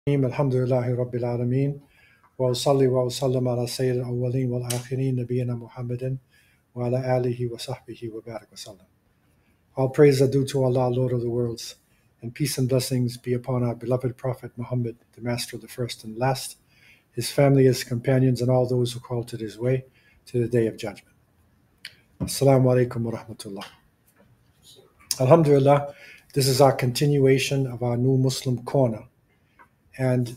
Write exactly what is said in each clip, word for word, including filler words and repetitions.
الحمد لله رب العالمين وأصلي وأسلم على سيد الأولين والآخرين نبينا محمد وعلى آله وصحبه وبارك وسلم. All praise are due to Allah, Lord of the worlds, and peace and blessings be upon our beloved Prophet Muhammad, the master of the first and last, his family, his companions, and all those who call to his way to the day of judgment. Assalamu alaikum wa rahmatullah. Alhamdulillah, this is our continuation of our new Muslim corner. And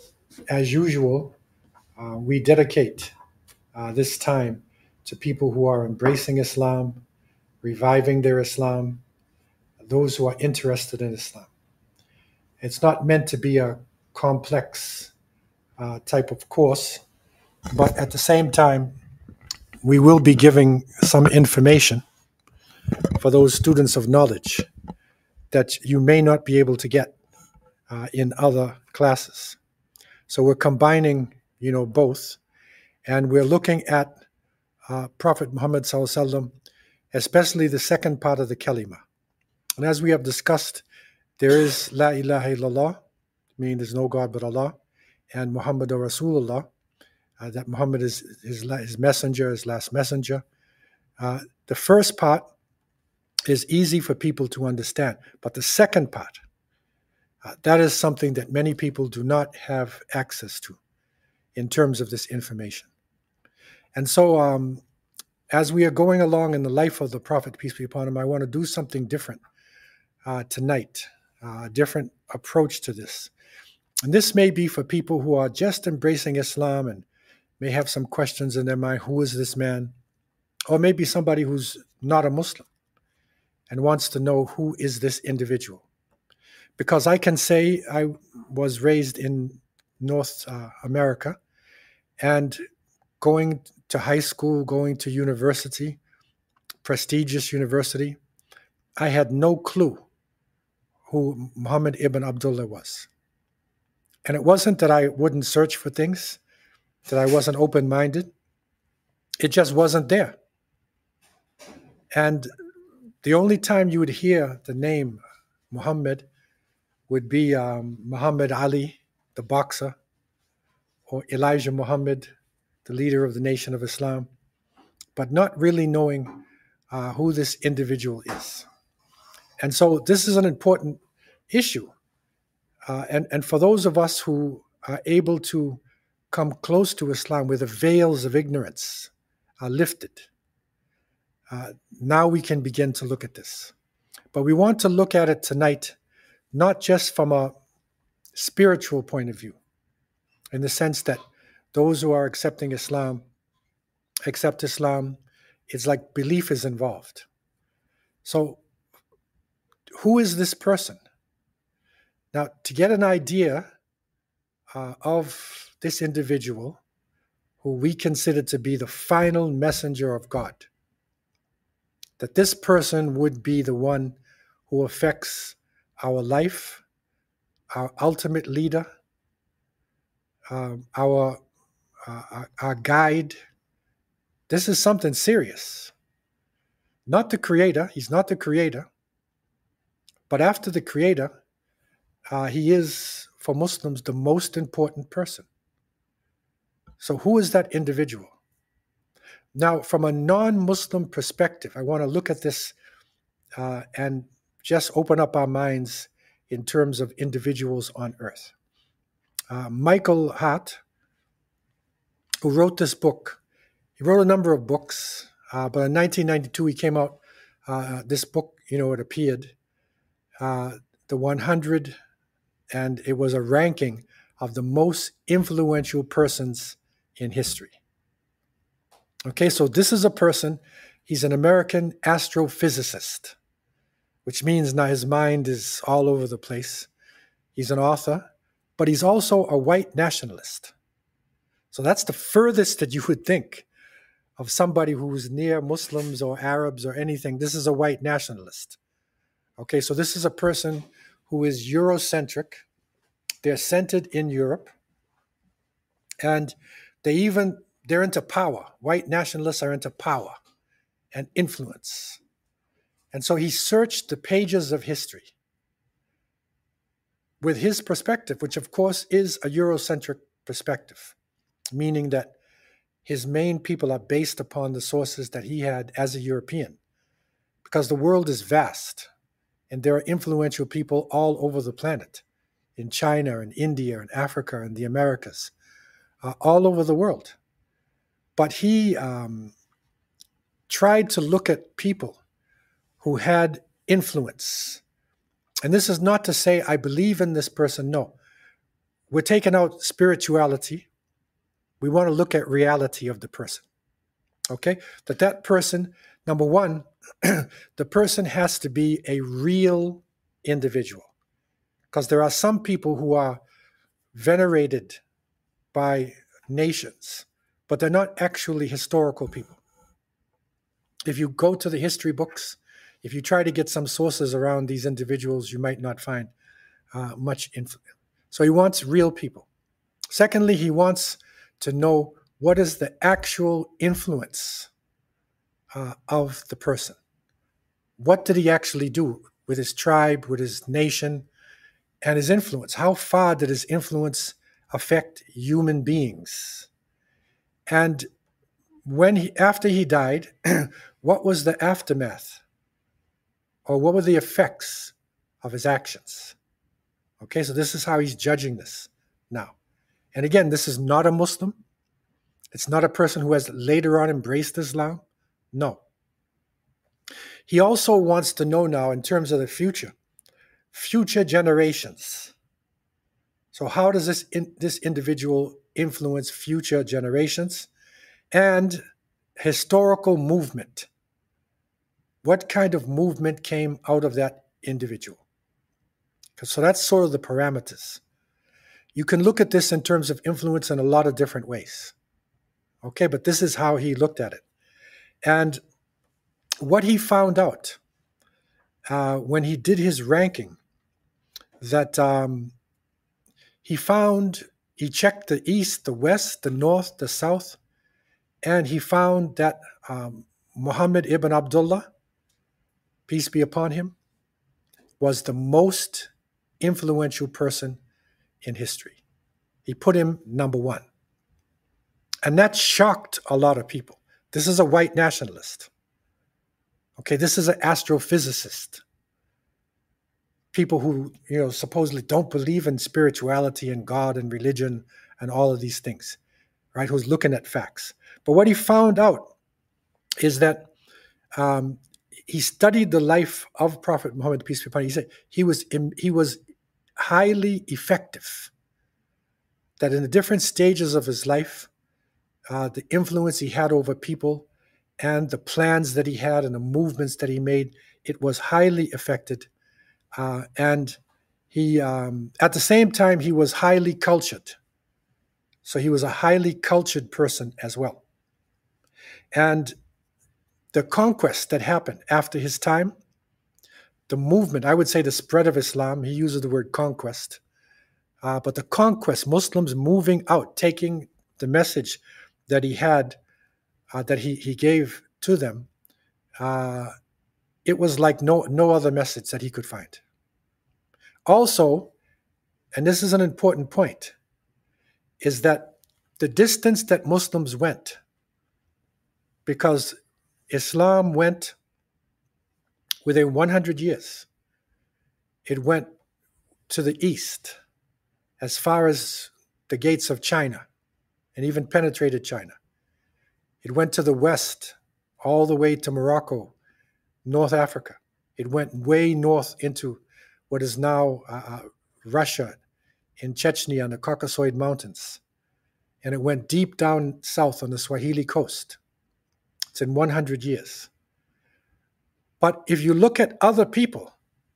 as usual, uh, we dedicate uh, this time to people who are embracing Islam, reviving their Islam, those who are interested in Islam. It's not meant to be a complex uh, type of course, but at the same time, we will be giving some information for those students of knowledge that you may not be able to get uh, in other classes. So we're combining, you know, both, and we're looking at uh, Prophet Muhammad sallallahu alaihi wasallam, especially the second part of the kalima. And as we have discussed, there is La ilaha illallah, meaning there's no God but Allah, and Muhammadur Rasulullah, uh, that Muhammad is his, his messenger, his last messenger. Uh, the first part is easy for people to understand, but the second part, uh, that is something that many people do not have access to in terms of this information. And so um, as we are going along in the life of the Prophet, peace be upon him, I want to do something different uh, tonight, uh, a different approach to this. And this may be for people who are just embracing Islam and may have some questions in their mind. Who is this man? Or maybe somebody who's not a Muslim and wants to know who is this individual. Because I can say I was raised in North uh, America, and going to high school, going to university, prestigious university, I had no clue who Muhammad ibn Abdullah was. And it wasn't that I wouldn't search for things, that I wasn't open-minded. It just wasn't there. And the only time you would hear the name Muhammad would be um, Muhammad Ali, the boxer, or Elijah Muhammad, the leader of the Nation of Islam, but not really knowing uh, who this individual is. And so this is an important issue. Uh, and, and for those of us who are able to come close to Islam, where the veils of ignorance are lifted, uh, now we can begin to look at this. But we want to look at it tonight, not just from a spiritual point of view, in the sense that those who are accepting Islam accept Islam. It's like belief is involved. So who is this person? Now, to get an idea uh, of this individual, who we consider to be the final messenger of God, that this person would be the one who affects our life, our ultimate leader, um, our, uh, our our guide. This is something serious. Not the creator, he's not the creator, but after the creator, uh, he is, for Muslims, the most important person. So who is that individual? Now, from a non-Muslim perspective, I want to look at this uh, and just open up our minds in terms of individuals on earth. Uh, Michael Hart, who wrote this book, he wrote a number of books, uh, but in nineteen ninety-two he came out, uh, this book, you know, it appeared, uh, the one hundred, and it was a ranking of the most influential persons in history. Okay, so this is a person, he's an American astrophysicist, which means now his mind is all over the place. He's an author, but he's also a white nationalist. So that's the furthest that you would think of somebody who's near Muslims or Arabs or anything. This is a white nationalist. Okay, so this is a person who is Eurocentric. They're centered in Europe. And they even, they're into power. White nationalists are into power and influence. And so he searched the pages of history. with his perspective, which of course is a Eurocentric perspective, meaning that his main people are based upon the sources that he had as a European, because the world is vast and there are influential people all over the planet, in China and India and Africa and the Americas, uh, all over the world. But he um, tried to look at people who had influence. And this is not to say I believe in this person. No. We're taking out spirituality. We want to look at reality of the person. Okay? That that person, number one, the person has to be a real individual. Because there are some people who are venerated by nations, but they're not actually historical people. If you go to the history books, if you try to get some sources around these individuals, you might not find uh, much influence. So he wants real people. Secondly, he wants to know what is the actual influence uh, of the person. What did he actually do with his tribe, with his nation, and his influence? How far did his influence affect human beings? And when he, after he died, what was the aftermath? Or what were the effects of his actions? Okay, so this is how he's judging this now. And again, this is not a Muslim. It's not a person who has later on embraced Islam. No. He also wants to know now, in terms of the future, future generations. So how does this in, this individual influence future generations? And historical movement. What kind of movement came out of that individual? So that's sort of the parameters. You can look at this in terms of influence in a lot of different ways. Okay, but this is how he looked at it. And what he found out uh, when he did his ranking, that um, he found, he checked the east, the west, the north, the south, and he found that um, Muhammad ibn Abdullah, peace be upon him, was the most influential person in history. He put him number one. And that shocked a lot of people. This is a white nationalist. Okay, this is an astrophysicist. People who, you know, supposedly don't believe in spirituality and God and religion and all of these things, right? Who's looking at facts. But what he found out is that um, he studied the life of Prophet Muhammad, peace be upon him. He said he was he was highly effective. That in the different stages of his life, uh, the influence he had over people and the plans that he had and the movements that he made, it was highly affected. Uh, and he, um, at the same time, he was highly cultured. So he was a highly cultured person as well. And the conquest that happened after his time, the movement, I would say the spread of Islam, he uses the word conquest, uh, but the conquest, Muslims moving out, taking the message that he had, uh, that he, he gave to them, uh, it was like no, no other message that he could find. Also, and this is an important point, is that the distance that Muslims went, because Islam went within one hundred years. It went to the east, as far as the gates of China, and even penetrated China. It went to the west, all the way to Morocco, North Africa. It went way north into what is now uh, Russia, in Chechnya, on the Caucasoid Mountains. And it went deep down south on the Swahili coast. It's in one hundred years. But if you look at other people,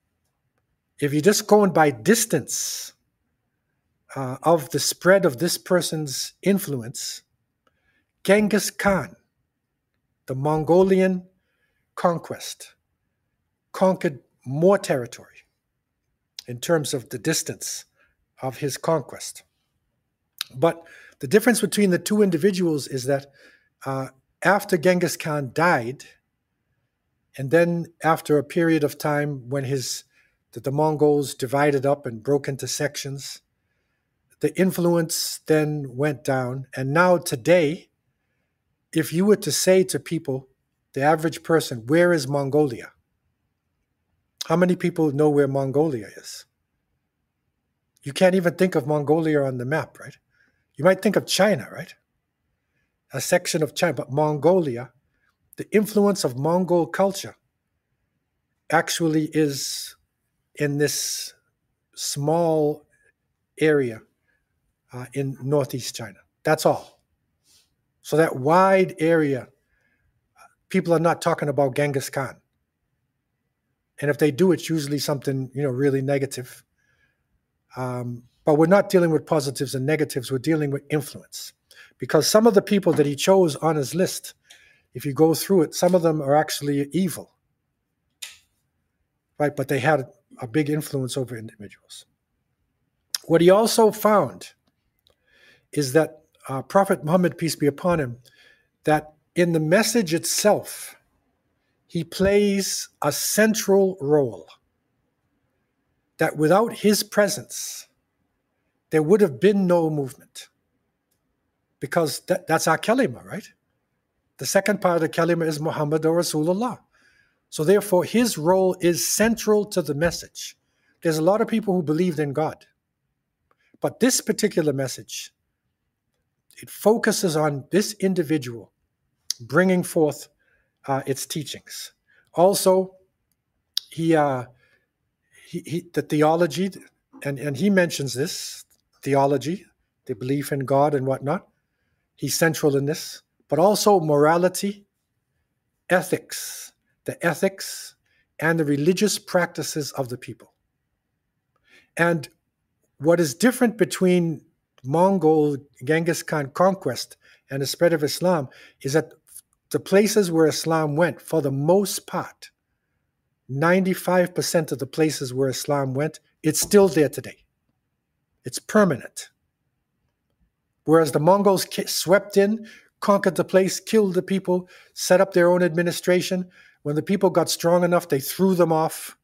if you're just going by distance uh, of the spread of this person's influence, Genghis Khan, the Mongolian conquest, conquered more territory in terms of the distance of his conquest. But the difference between the two individuals is that uh, after Genghis Khan died, and then after a period of time when his that the Mongols divided up and broke into sections. The influence then went down. And now today, if you were to say to people, the average person, where is Mongolia? How many people know where Mongolia is? You can't even think of Mongolia on the map, right? You might think of China, right? A section of China, but Mongolia, the influence of Mongol culture actually is in this small area uh, in northeast China. That's all. So that wide area, people are not talking about Genghis Khan. And if they do, it's usually something, you know, really negative. Um, but we're not dealing with positives and negatives. We're dealing with influence. Because some of the people that he chose on his list, if you go through it, some of them are actually evil. Right? But they had a big influence over individuals. What he also found is that uh, Prophet Muhammad, peace be upon him, that in the message itself, he plays a central role. That without his presence, there would have been no movement. Because that, that's our kalima, right? The second part of the kalima is Muhammad or Rasulullah. So therefore, his role is central to the message. There's a lot of people who believed in God. But this particular message, it focuses on this individual bringing forth uh, its teachings. Also, he, uh, he, he the theology, and, and he mentions this, theology, the belief in God and whatnot. He's central in this. But also morality, ethics, the ethics, and the religious practices of the people. And what is different between Mongol Genghis Khan conquest and the spread of Islam is that the places where Islam went, for the most part, ninety-five percent of the places where Islam went, it's still there today. It's permanent. Whereas the Mongols swept in, conquered the place, killed the people, set up their own administration. When the people got strong enough, they threw them off.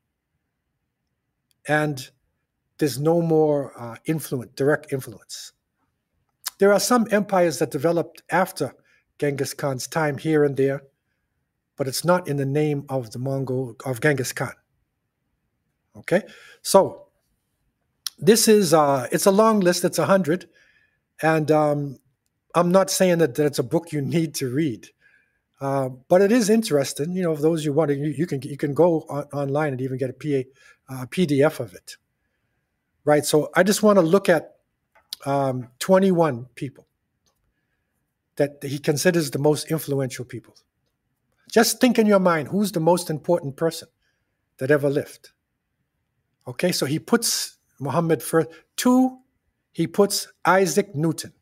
And there's no more uh, influence, direct influence. There are some empires that developed after Genghis Khan's time here and there, but it's not in the name of the Mongol, of Genghis Khan. Okay? So, this is, uh, it's a long list, it's a hundred, and um, I'm not saying that, that it's a book you need to read, uh, but it is interesting. You know, for those you want to, you, you can you can go on, online and even get a P A, uh, P D F of it. Right, so I just want to look at um, twenty-one people that he considers the most influential people. Just think in your mind, who's the most important person that ever lived? Okay, so he puts Muhammad first. Two, he puts Isaac Newton.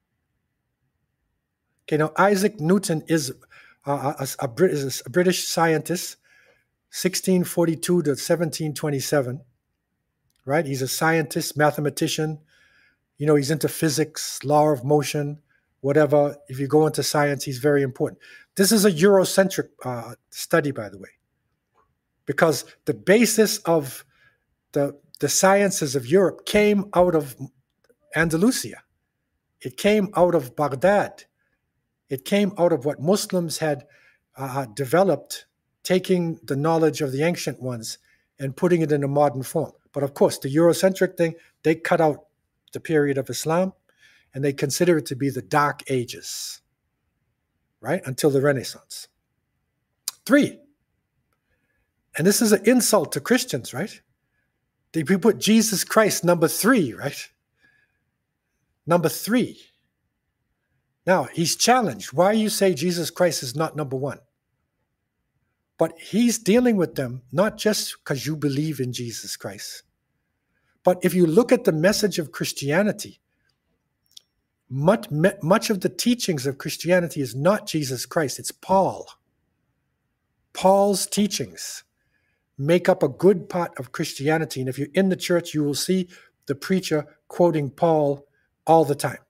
Okay, now Isaac Newton is a, a, a, Brit- a British scientist, sixteen forty-two to seventeen twenty-seven. Right? He's a scientist, mathematician. You know, he's into physics, law of motion, whatever. If you go into science, he's very important. This is a Eurocentric uh, study, by the way, because the basis of the, the sciences of Europe came out of Andalusia. It came out of Baghdad. It came out of what Muslims had uh, developed, taking the knowledge of the ancient ones and putting it in a modern form. But of course, the Eurocentric thing, they cut out the period of Islam and they consider it to be the Dark Ages, right? Until the Renaissance. Three, and this is an insult to Christians, right? They put Jesus Christ number three, right? Number three. Now, he's challenged. Why you say Jesus Christ is not number one? But he's dealing with them not just because you believe in Jesus Christ. But if you look at the message of Christianity, much, much of the teachings of Christianity is not Jesus Christ, it's Paul. Paul's teachings make up a good part of Christianity. And if you're in the church, you will see the preacher quoting Paul all the time.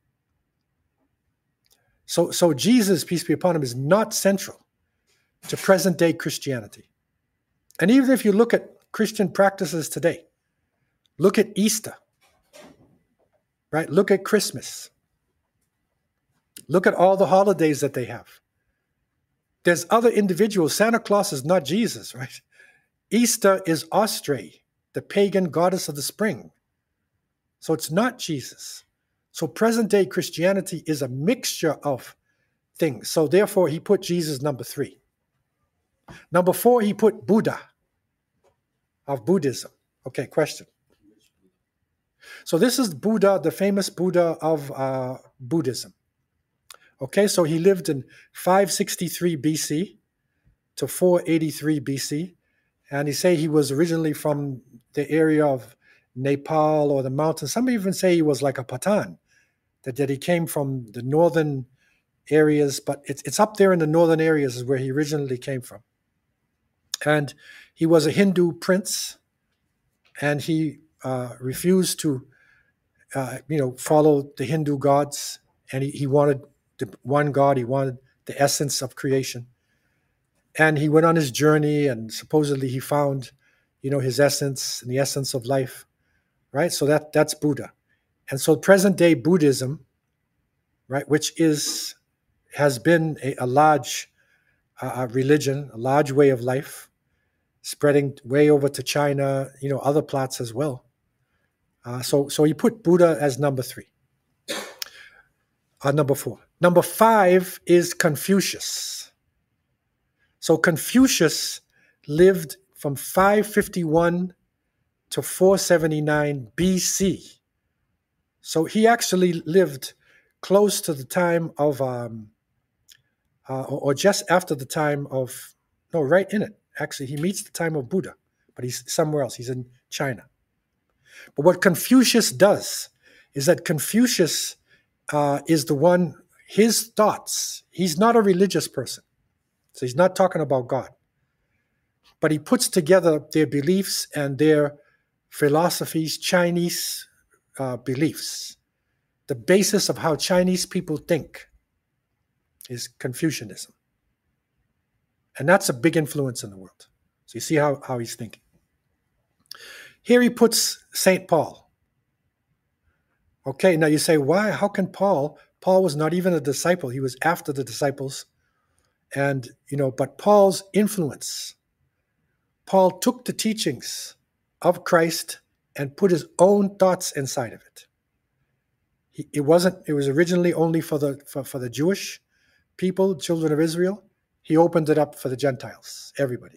So, so Jesus, peace be upon him, is not central to present-day Christianity. And even if you look at Christian practices today. Look at Easter, right? Look at Christmas. Look at all the holidays that they have. There's other individuals. Santa Claus is not Jesus, right? Easter is Austray, the pagan goddess of the spring. So it's not Jesus. So present day Christianity is a mixture of things. So therefore, he put Jesus number three. Number four, he put Buddha of Buddhism. Okay, question. So this is Buddha, the famous Buddha of uh, Buddhism. Okay, so he lived in five sixty-three B C to four eighty-three B C. And he say he was originally from the area of Nepal or the mountains. Some even say he was like a Pathan, that, that he came from the northern areas, but it's, it's up there in the northern areas is where he originally came from. And he was a Hindu prince, and he uh, refused to, uh, you know, follow the Hindu gods, and he, he wanted the one God, he wanted the essence of creation. And he went on his journey, and supposedly he found, you know, his essence and the essence of life, right? So that that's Buddha. And so present day Buddhism, right, which is has been a, a large uh, religion, a large way of life, spreading way over to China, you know, other plots as well. Uh, so so he put Buddha as number three. Uh, number four. Number five is Confucius. So Confucius lived from five fifty-one to four seventy-nine B C. So he actually lived close to the time of, um, uh, or, or just after the time of, no, right in it. Actually, he meets the time of Buddha, but he's somewhere else. He's in China. But what Confucius does is that Confucius uh, is the one, his thoughts, he's not a religious person. So he's not talking about God. But he puts together their beliefs and their philosophies, Chinese uh, beliefs. The basis of how Chinese people think is Confucianism. And that's a big influence in the world. So you see how, how he's thinking. Here he puts Saint Paul. Okay, now you say, why? How can Paul? Paul was not even a disciple. He was after the disciples. And, you know, but Paul's influence, Paul took the teachings of Christ and put his own thoughts inside of it. He, it wasn't, it was originally only for the for, for the Jewish people, children of Israel. He opened it up for the Gentiles, everybody.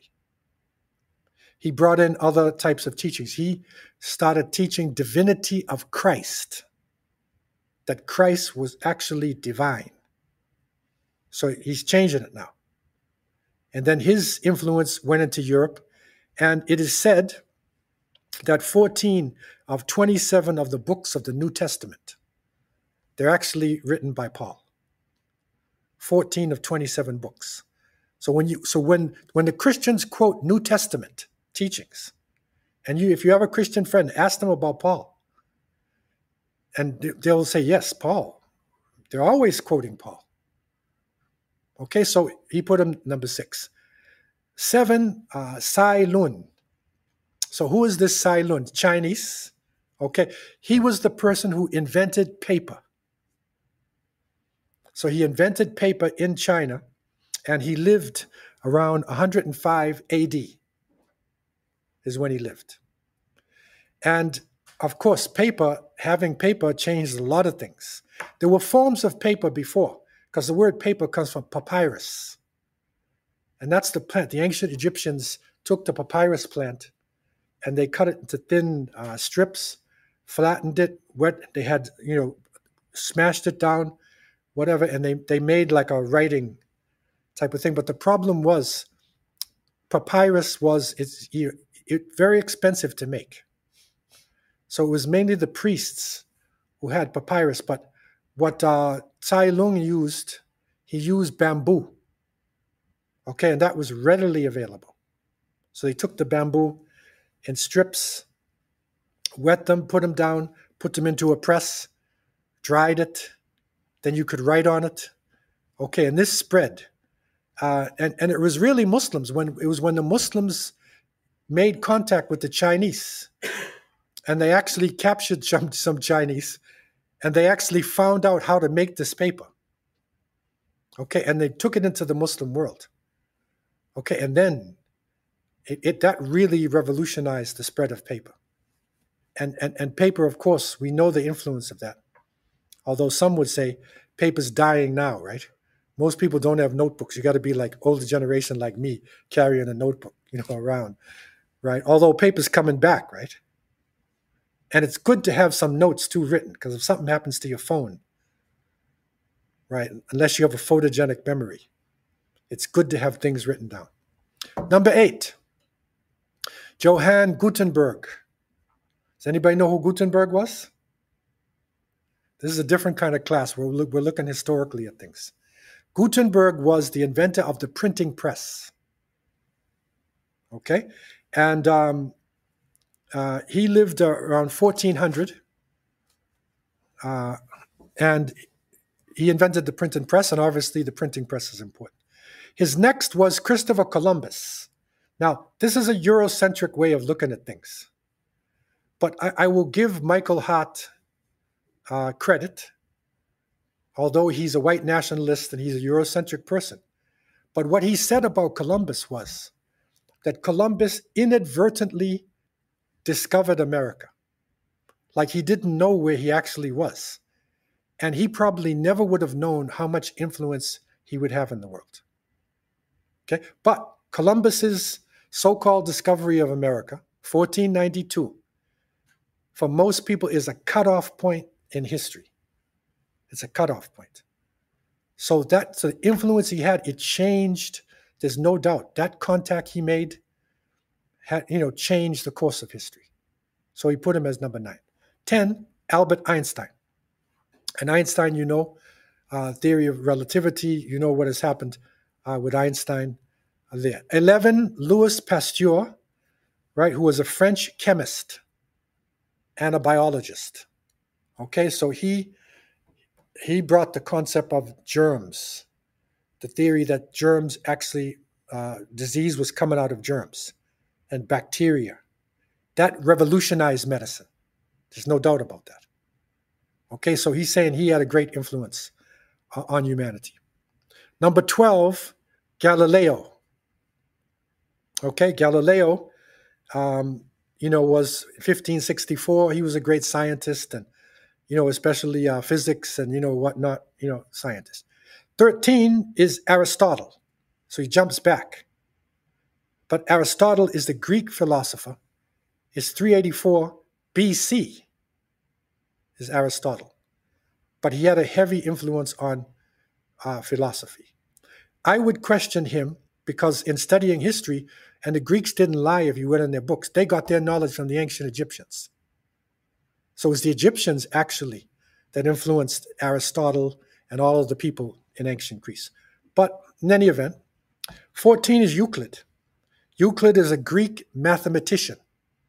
He brought in other types of teachings. He started teaching divinity of Christ, that Christ was actually divine. So he's changing it now. And then his influence went into Europe. And it is said that fourteen of twenty-seven of the books of the New Testament, they're actually written by Paul. fourteen of twenty-seven books. So when you so when when the Christians quote New Testament teachings, and you if you have a Christian friend, ask them about Paul. And they'll say, yes, Paul. They're always quoting Paul. Okay, so he put him number six. Seven, uh, Cai Lun. So who is this Cai Lun? Chinese. Okay, he was the person who invented paper. So he invented paper in China, and he lived around one hundred five A D is when he lived. And of course, paper, having paper changed a lot of things. There were forms of paper before, because the word paper comes from papyrus. And that's the plant. The ancient Egyptians took the papyrus plant and they cut it into thin uh, strips, flattened it, wet. They had, you know, smashed it down, whatever, and they, they made like a writing type of thing. But the problem was papyrus was it's it, it, very expensive to make. So it was mainly the priests who had papyrus. But what uh, Cai Lun used, he used bamboo. Okay, and that was readily available. So they took the bamboo in strips, wet them, put them down, put them into a press, dried it, then you could write on it. Okay, and this spread. Uh, and, and it was really Muslims. When it was when the Muslims made contact with the Chinese, and they actually captured some, some Chinese, and they actually found out how to make this paper. Okay, and they took it into the Muslim world. Okay, and then it, it that really revolutionized the spread of paper. And, and and paper, of course, we know the influence of that. Although some would say paper's dying now, right? Most people don't have notebooks. You got to be like older generation like me, carrying a notebook, you know, around, right? Although paper's coming back, right? And it's good to have some notes too written, because if something happens to your phone, right, unless you have a photogenic memory, it's good to have things written down. Number eight, Johann Gutenberg. Does anybody know who Gutenberg was? This is a different kind of class. We're, we're looking historically at things. Gutenberg was the inventor of the printing press. Okay? And um, uh, he lived uh, around fourteen hundred. Uh, and he invented the printing press, and obviously the printing press is important. His next was Christopher Columbus. Now, this is a Eurocentric way of looking at things. But I, I will give Michael Hart uh, credit, although he's a white nationalist and he's a Eurocentric person. But what he said about Columbus was that Columbus inadvertently discovered America. Like he didn't know where he actually was. And he probably never would have known how much influence he would have in the world. Okay, but Columbus's so-called discovery of America, fourteen ninety-two, for most people is a cutoff point in history. It's a cutoff point. So that's the influence he had. It changed. There's no doubt that contact he made had, you know, changed the course of history. So he put him as number nine. ten, Albert Einstein. And Einstein, you know, uh, theory of relativity. You know what has happened uh, with Einstein there. eleven, Louis Pasteur, right, who was a French chemist and a biologist. Okay, so he he brought the concept of germs, the theory that germs actually, uh, disease was coming out of germs and bacteria. That revolutionized medicine. There's no doubt about that. Okay, so he's saying he had a great influence uh, on humanity. Number twelve, Galileo. Okay, Galileo, um, you know, was fifteen sixty-four. He was a great scientist, and, you know, especially uh, physics and, you know, whatnot, you know, scientist. thirteen is Aristotle. So he jumps back. But Aristotle is the Greek philosopher. It's three eighty-four B C is Aristotle. But he had a heavy influence on uh, philosophy. I would question him because in studying history, and the Greeks didn't lie if you read in their books, they got their knowledge from the ancient Egyptians. So it was the Egyptians actually that influenced Aristotle and all of the people in ancient Greece. But in any event, fourteen is Euclid. Euclid is a Greek mathematician.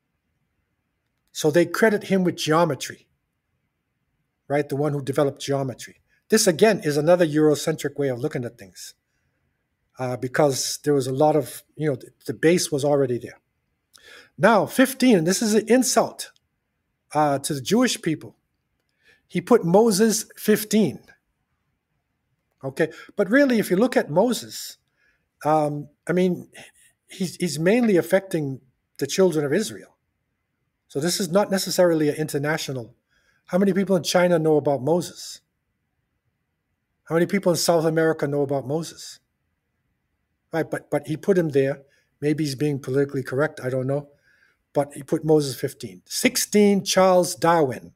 So they credit him with geometry, right? The one who developed geometry. This, again, is another Eurocentric way of looking at things uh, because there was a lot of, you know, the, the base was already there. Now, fifteen, and this is an insult uh, to the Jewish people. He put Moses fifteen. Okay, but really, if you look at Moses, um, I mean, he's, he's mainly affecting the children of Israel. So this is not necessarily an international. How many people in China know about Moses? How many people in South America know about Moses? Right, but but he put him there. Maybe he's being politically correct, I don't know. But he put Moses fifteen. sixteen, Charles Darwin.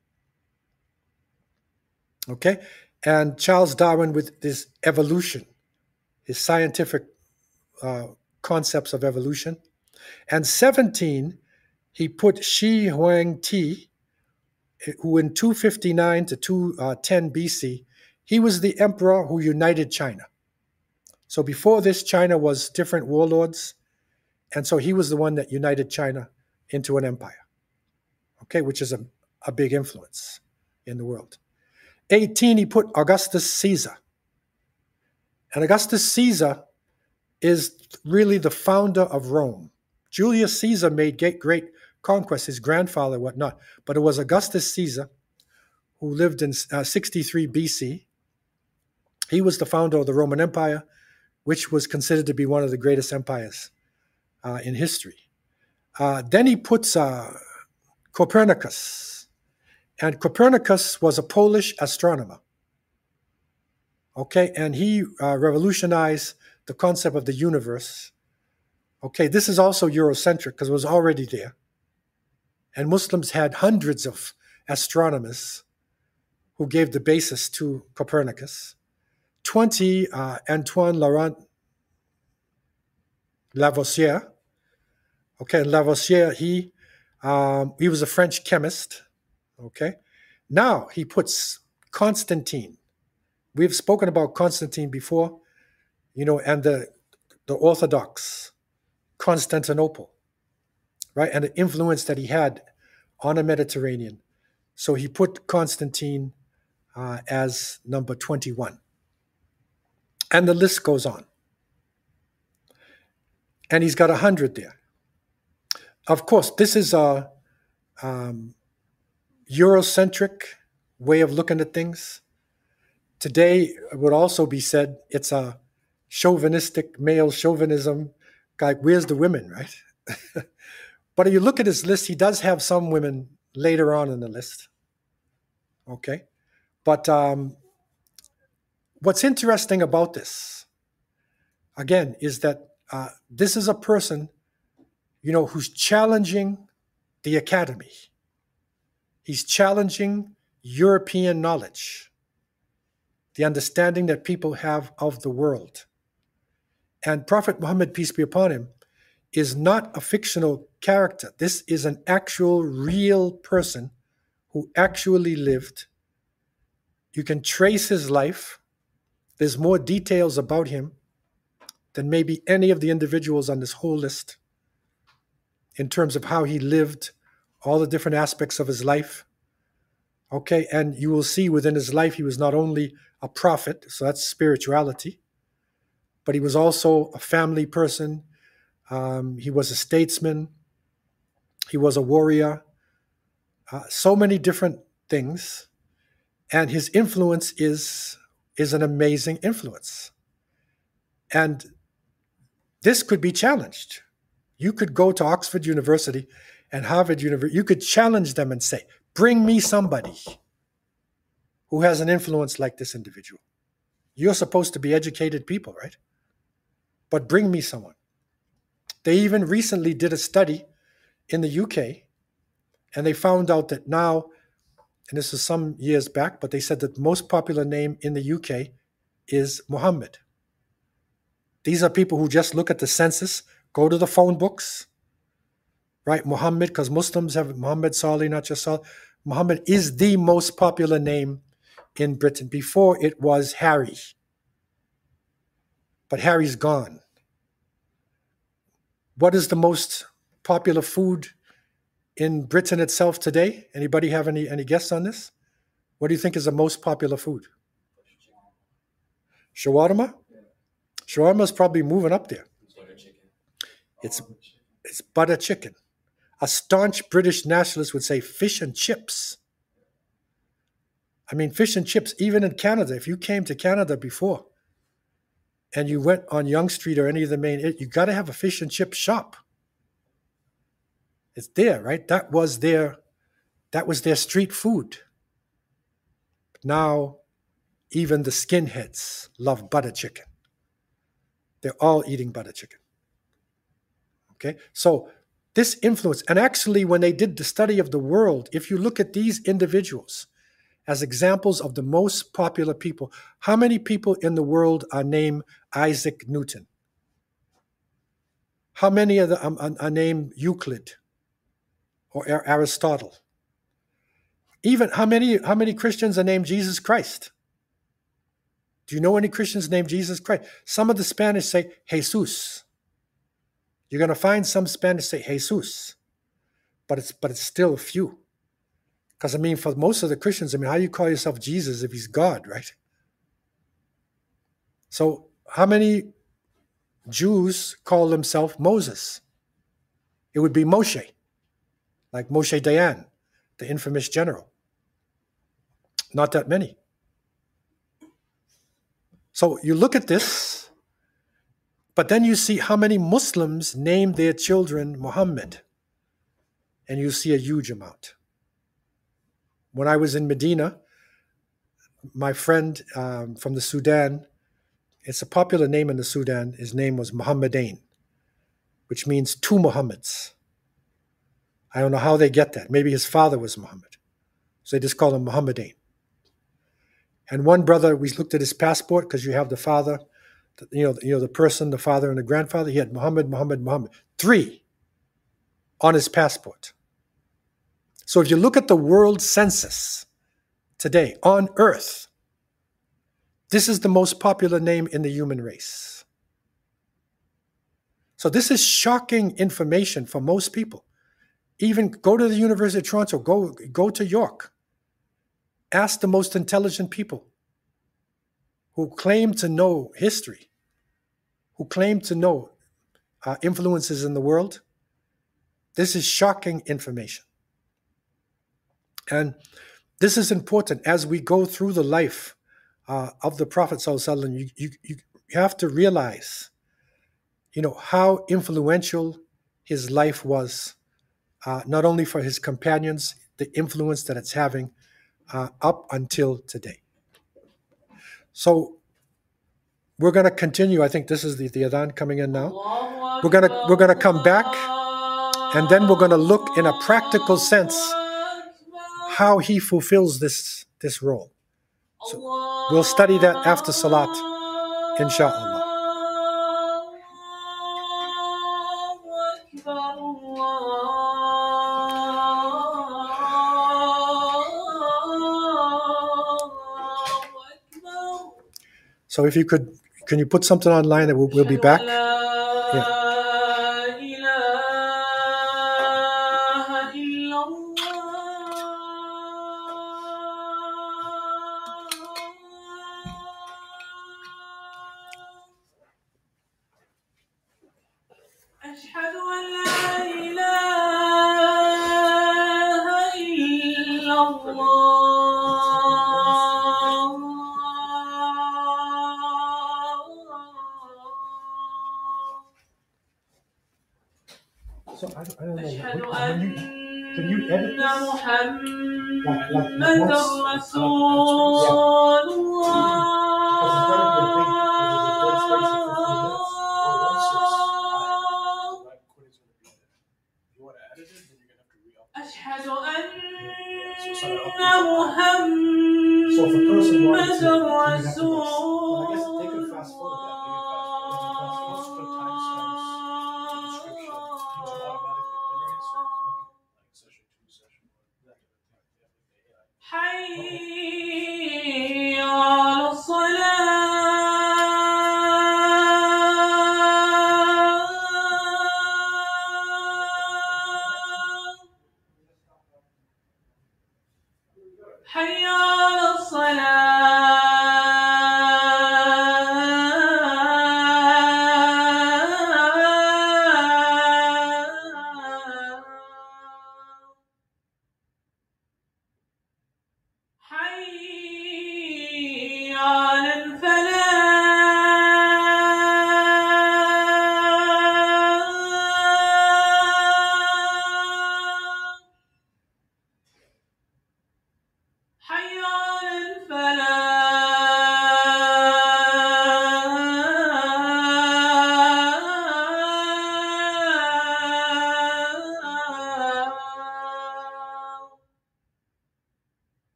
Okay? And Charles Darwin with this evolution, his scientific uh, concepts of evolution. And seventeen, he put Shi Huangdi, who in two fifty-nine to two ten B C, he was the emperor who united China. So before this, China was different warlords, and so he was the one that united China into an empire, okay, which is a, a big influence in the world. eighteen, he put Augustus Caesar. And Augustus Caesar is really the founder of Rome. Julius Caesar made great, great conquests, his grandfather, whatnot. But it was Augustus Caesar who lived in uh, sixty-three B C. He was the founder of the Roman Empire, which was considered to be one of the greatest empires uh, in history. Uh, then he puts uh, Copernicus. And Copernicus was a Polish astronomer. Okay, and he uh, revolutionized the concept of the universe. Okay, this is also Eurocentric because it was already there. And Muslims had hundreds of astronomers who gave the basis to Copernicus. twenty, uh, Antoine Laurent Lavoisier. Okay, Lavoisier, he, um, he was a French chemist. Okay, now he puts Constantine. We've spoken about Constantine before, you know, and the, the Orthodox, Constantinople, right? And the influence that he had on the Mediterranean. So he put Constantine uh, as number twenty-one. And the list goes on. And he's got one hundred there. Of course, this is a um, Eurocentric way of looking at things. Today, it would also be said it's a chauvinistic, male chauvinism. Like, where's the women, right? But if you look at his list, he does have some women later on in the list. Okay? But um, what's interesting about this, again, is that uh, this is a person, you know, who's challenging the academy. He's challenging European knowledge, the understanding that people have of the world. And Prophet Muhammad, peace be upon him, is not a fictional character. This is an actual, real person who actually lived. You can trace his life. There's more details about him than maybe any of the individuals on this whole list in terms of how he lived, all the different aspects of his life. Okay, and you will see within his life, he was not only a prophet, so that's spirituality, but he was also a family person. Um, he was a statesman. He was a warrior. Uh, so many different things. And his influence is, is an amazing influence. And this could be challenged. You could go to Oxford University and Harvard University. You could challenge them and say, bring me somebody who has an influence like this individual. You're supposed to be educated people, right? But bring me someone. They even recently did a study in the U K, and they found out that now, and this is some years back, but they said that the most popular name in the U K is Muhammad. These are people who just look at the census, go to the phone books, right? Muhammad, because Muslims have Muhammad Salih, not just Salih. Muhammad is the most popular name in Britain. Before it was Harry. But Harry's gone. What is the most popular food in Britain itself today? Anybody have any, any guess on this? What do you think is the most popular food? Shawarma? Shawarma is probably moving up there. It's, it's butter chicken. A staunch British nationalist would say fish and chips. I mean, fish and chips, even in Canada, if you came to Canada before and you went on Yonge Street or any of the main, you got to have a fish and chip shop. It's there, right? That was their, that was their street food. Now, even the skinheads love butter chicken. They're all eating butter chicken. Okay, so this influence, and actually when they did the study of the world, if you look at these individuals as examples of the most popular people, how many people in the world are named Isaac Newton? How many of them are, are named Euclid or Aristotle? Even how many, how many Christians are named Jesus Christ? Do you know any Christians named Jesus Christ? Some of the Spanish say Jesus. You're going to find some Spanish say Jesus, but it's but it's still a few. Because I mean, for most of the Christians, I mean, how do you call yourself Jesus if he's God, right? So how many Jews call themselves Moses? It would be Moshe, like Moshe Dayan, the infamous general. Not that many. So you look at this, but then you see how many Muslims name their children Muhammad, and you see a huge amount. When I was in Medina, my friend um, from the Sudan, it's a popular name in the Sudan, his name was Muhammadain, which means two Muhammads. I don't know how they get that. Maybe his father was Muhammad. So they just call him Muhammadain. And one brother, we looked at his passport because you have the father, you know, you know, the person, the father and the grandfather. He had Muhammad, Muhammad, Muhammad. Three on his passport. So if you look at the world census today on Earth, this is the most popular name in the human race. So this is shocking information for most people. Even go to the University of Toronto, go, go to York. Ask the most intelligent people who claim to know history, who claim to know uh, influences in the world. This is shocking information. And this is important as we go through the life uh, of the Prophet ﷺ. You, you, you have to realize, you know, how influential his life was, uh, not only for his companions, the influence that it's having uh, up until today. So we're going to continue. I think this is the, the Adhan coming in now. We're going to we're going to come back, and then we're going to look in a practical sense how he fulfills this this role. So we'll study that after Salat, inshallah. So if you could, can you put something online and we'll, we'll be back? Yeah. So I, I don't know. When you, can you edit this? Like, like, like once, uh, yeah. Because it's going to be a big, there's a dead space of fifteen minutes. Or once it's live, live recording's going to be there. If you want to edit it, then you're going to have to re-upload. أشهد أن So if a person wanted to, you have to, like, well, I guess they could fast forward that. They can fast forward. They can fast forward. Also put timestamps in the description. YouTube automatically generates it. Like session two, session one. حي على الصلاة حي على الصلاة حي على الفلاح حي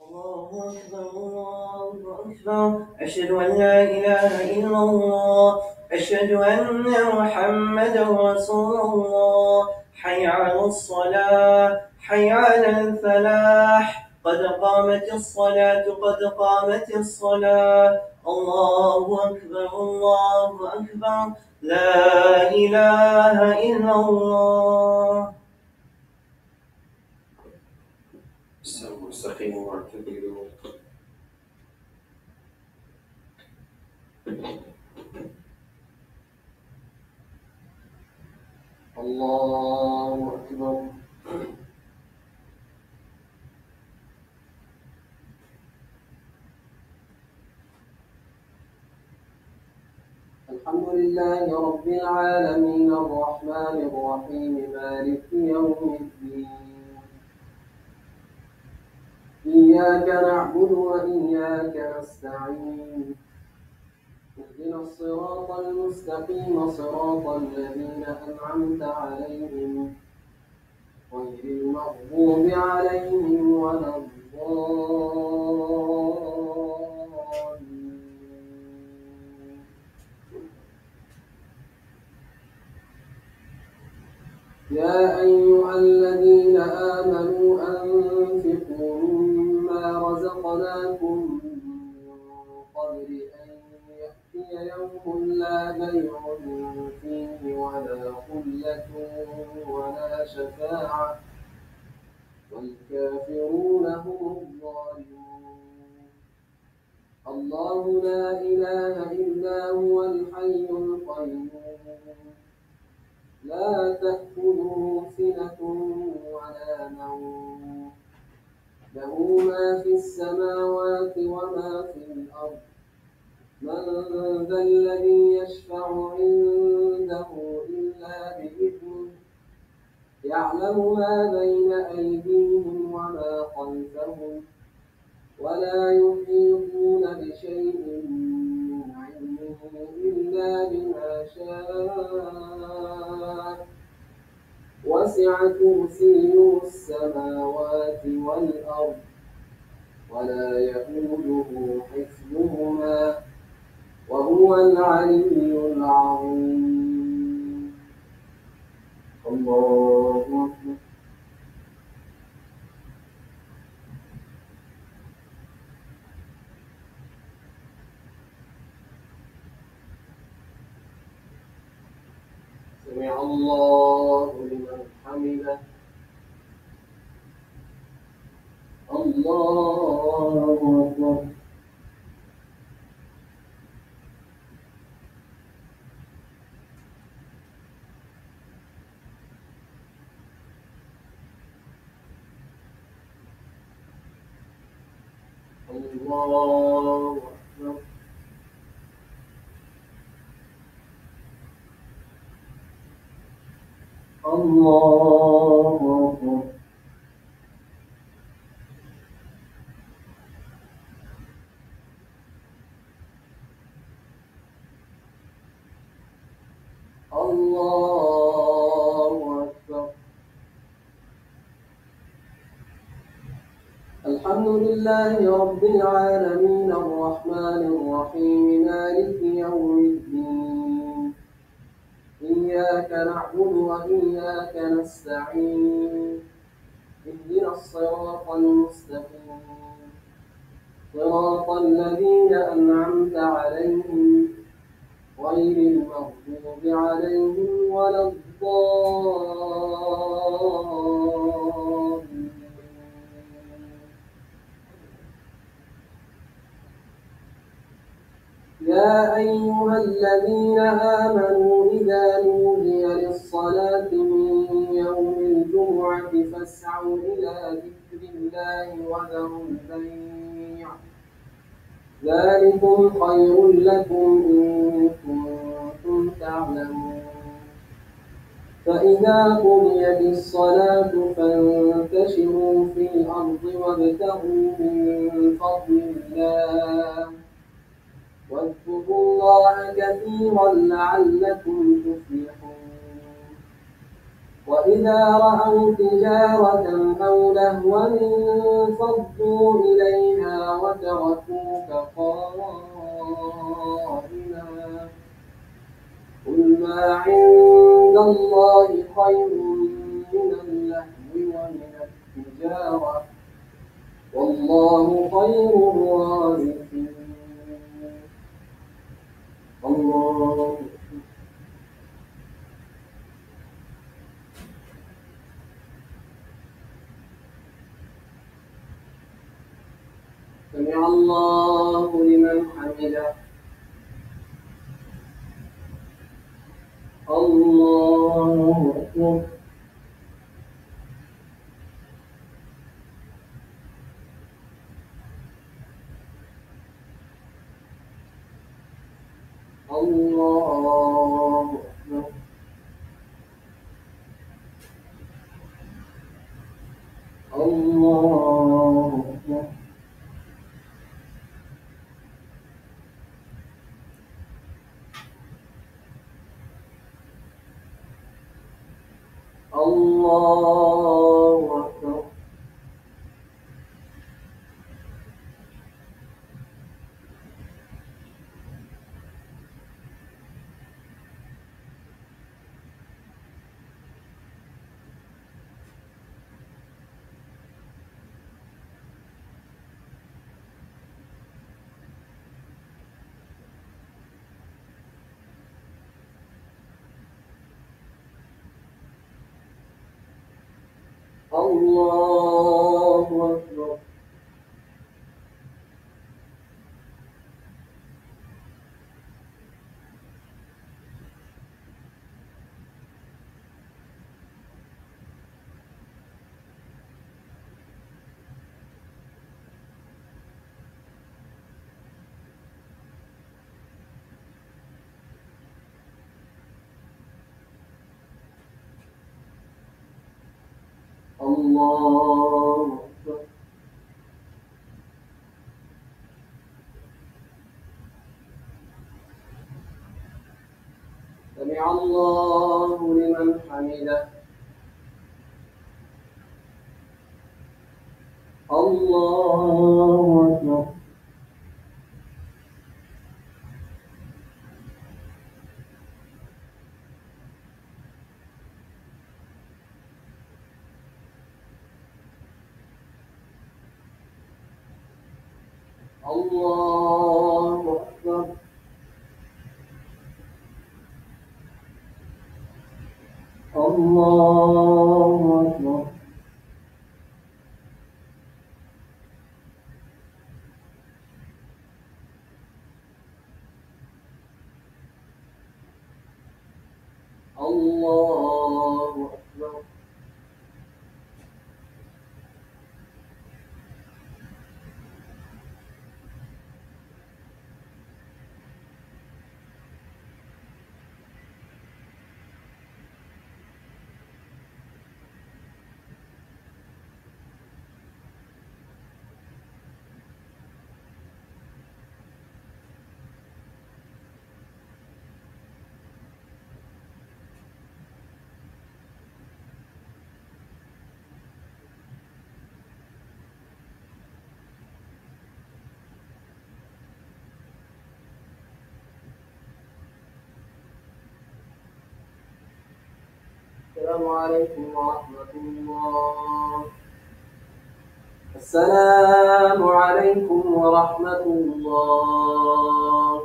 الله أكبر الله أكبر أشهد أن لا إله إلا الله أشهد أن محمدا رسول الله حي على الصلاة حي على الفلاح قد قامت الصلاة قد قامت الصلاة الله أكبر الله أكبر لا إله إلا الله. استقيموا واعتدلوا. الله أكبر. الحمد لله رب العالمين الرحمن الرحيم مالك يوم الدين إياك نعبد وإياك نستعين اهدنا الصراط المستقيم صراط الذين أنعمت عليهم غير المغضوب عليهم ولا الضالين. يا أيها الذين آمنوا أنفقوا مما رزقناكم من قبل أن يأتي يوم لا بيع فيه ولا خلة ولا شفاعة والكافرون هم الظالمون. الله لا إله إلا هو الحي القيوم لا تأخذه سنة ولا نوم له ما في السماوات وما في الأرض. من ذا الذي يشفع عنده إلا بإذنه يعلم ما بين أيديهم وما خلفهم ولا يحيطون بشيء من علمه إلا بما شاء وسع كرسيه السماوات والأرض ولا يئوده حفظهما وهو العلي العظيم. الله أكبر. سمع الله لمن حمده. الله أكبر. الله أكبر. الله أكبر. الله أكبر. الحمد لله رب العالمين الرحمن الرحيم مالك يوم الدين إياك نعبد وإياك نستعين اهدنا الصراط المستقيم صراط الذين أنعمت عليهم غير المغضوب عليهم ولا الضالين. يا أيها الذين آمنوا إذا نودي للصلاة من يوم الجمعة فاسعوا إلى ذكر الله وذروا البيع ذلكم خير لكم إن كنتم تعلمون. فإذا قضيت الصلاة فانتشروا في الأرض وابتغوا من فضل الله واذكروا الله كثيرا لعلكم تفلحون. وإذ وإذا رأوا تجارة أو لهوا انفضوا إليها وتركوك قائما قل ما عند الله خير من اللهو ومن التجارة والله خير الرازقين. الله سمع الله لمن حمده. الله أكبر. الله أكبر. الله أكبر. الله أكبر. الله أكبر. الله أكبر. سمع الله لمن حمده. الله أكبر. الله أكبر. الله أكبر. الله أكبر. السلام عليكم ورحمة الله. السلام عليكم ورحمة الله.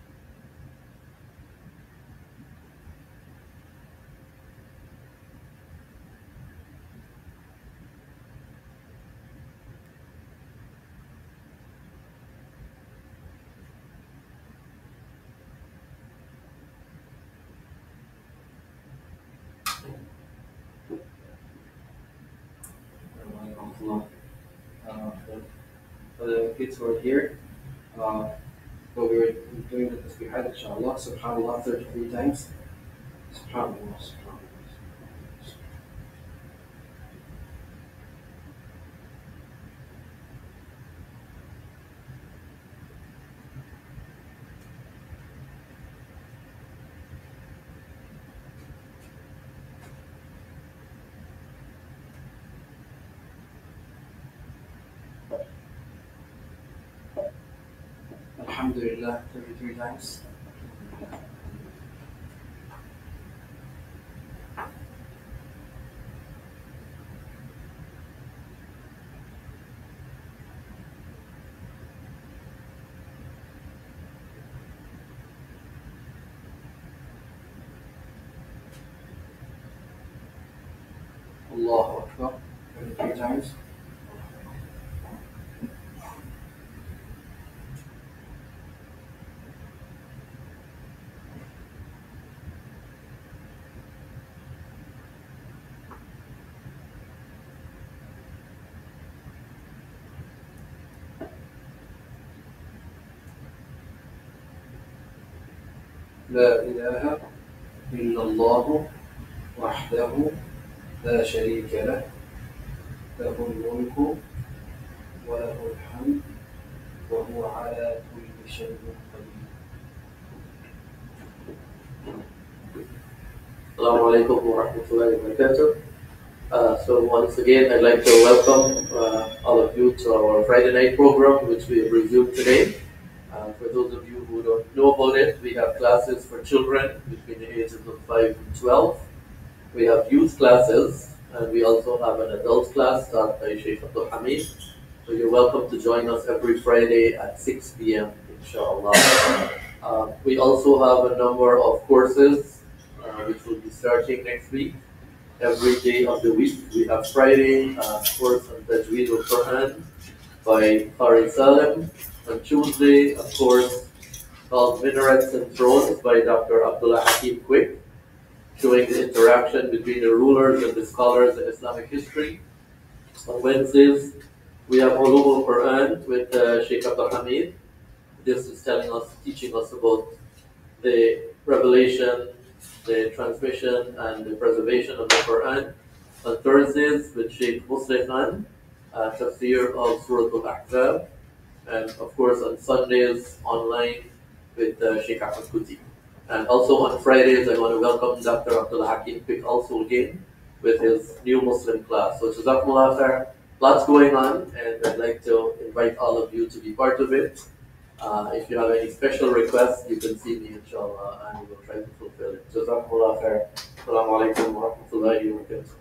Uh, for the kids who are here, uh, so we were doing the tasbihat, inshallah, subhanallah, thirty-three times. Subhanallah, subhanallah. Alhamdulillah thirty-three times. Allahu Akbar thirty-three times. لا إله إلا الله وحده لا شريك له له الملك وله الحمد وهو على كل شيء قدير. Assalamu alaikum wa rahmatullahi wa barakatuh. Uh, so once again, I'd like to welcome uh, all of you to our Friday night program, which we have resumed today. Uh, for those of you who don't know about it, we have classes for children between the ages of five and twelve. We have youth classes, and we also have an adult class taught by Sheikh Abdul Hamid. So you're welcome to join us every Friday at six p.m. inshallah. Uh, we also have a number of courses uh, which will be starting next week. Every day of the week, we have Friday uh, course on Tajweed al-Quran by Farid Salem. On Tuesday, of course, called Minarets and Thrones by Doctor Abdullah Hakim Quick, showing the interaction between the rulers and the scholars in Islamic history. On Wednesdays, we have Ulum al-Quran with uh, Sheikh Abdul Hamid. This is telling us, teaching us about the revelation, the transmission, and the preservation of the Quran. On Thursdays, with Sheikh Muslim Khan, uh, tafsir of Surah Al-Ahzab. And of course, on Sundays, online with uh, Sheikh Ahmed Kuti. And also on Fridays, I want to welcome Doctor Abdullah Hakim Quick also again with his new Muslim class. So, Jazakumullah khair. Lots going on, and I'd like to invite all of you to be part of it. Uh, if you have any special requests, you can see me, inshallah, and we will try to fulfill it. Jazakumullah khair. Assalamu alaikum wa rahmatullahi wa barakatuh.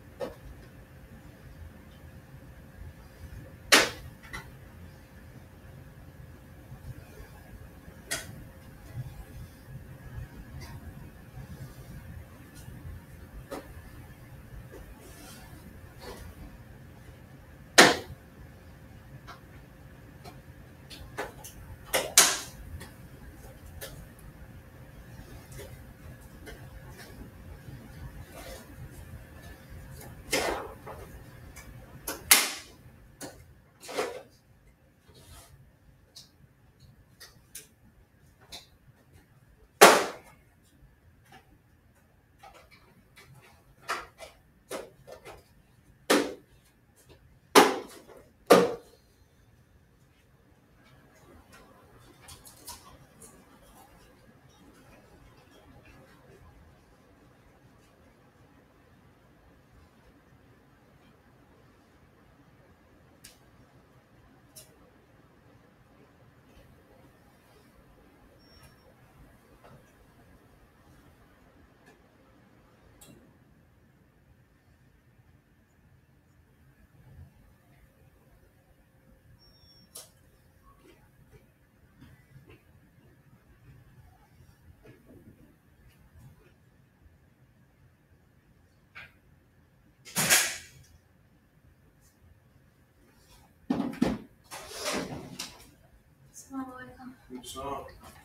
Assalamu alaikum. Inshallah.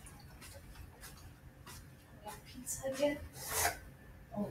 Pizza again? Oh.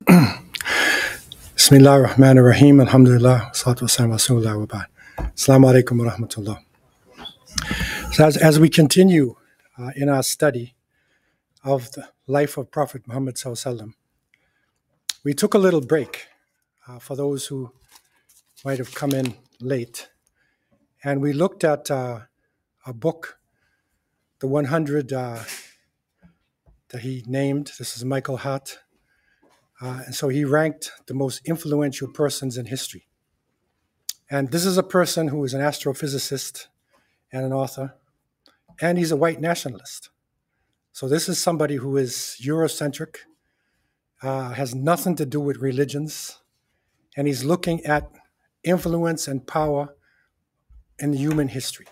Bismillah ar-Rahman ar-Rahim, alhamdulillah, salatu wassalam, rasulullah wa ba'd. Assalamu alaikum wa rahmatullah. So as, as we continue uh, in our study of the life of Prophet Muhammad sallallahu alaihi wasallam, we took a little break uh, for those who might have come in late. And we looked at uh, a book, the one hundred uh, that he named. This is Michael Hart. Uh, and so he ranked the most influential persons in history. And this is a person who is an astrophysicist and an author, and he's a white nationalist. So this is somebody who is Eurocentric, uh, has nothing to do with religions, and he's looking at influence and power in human history.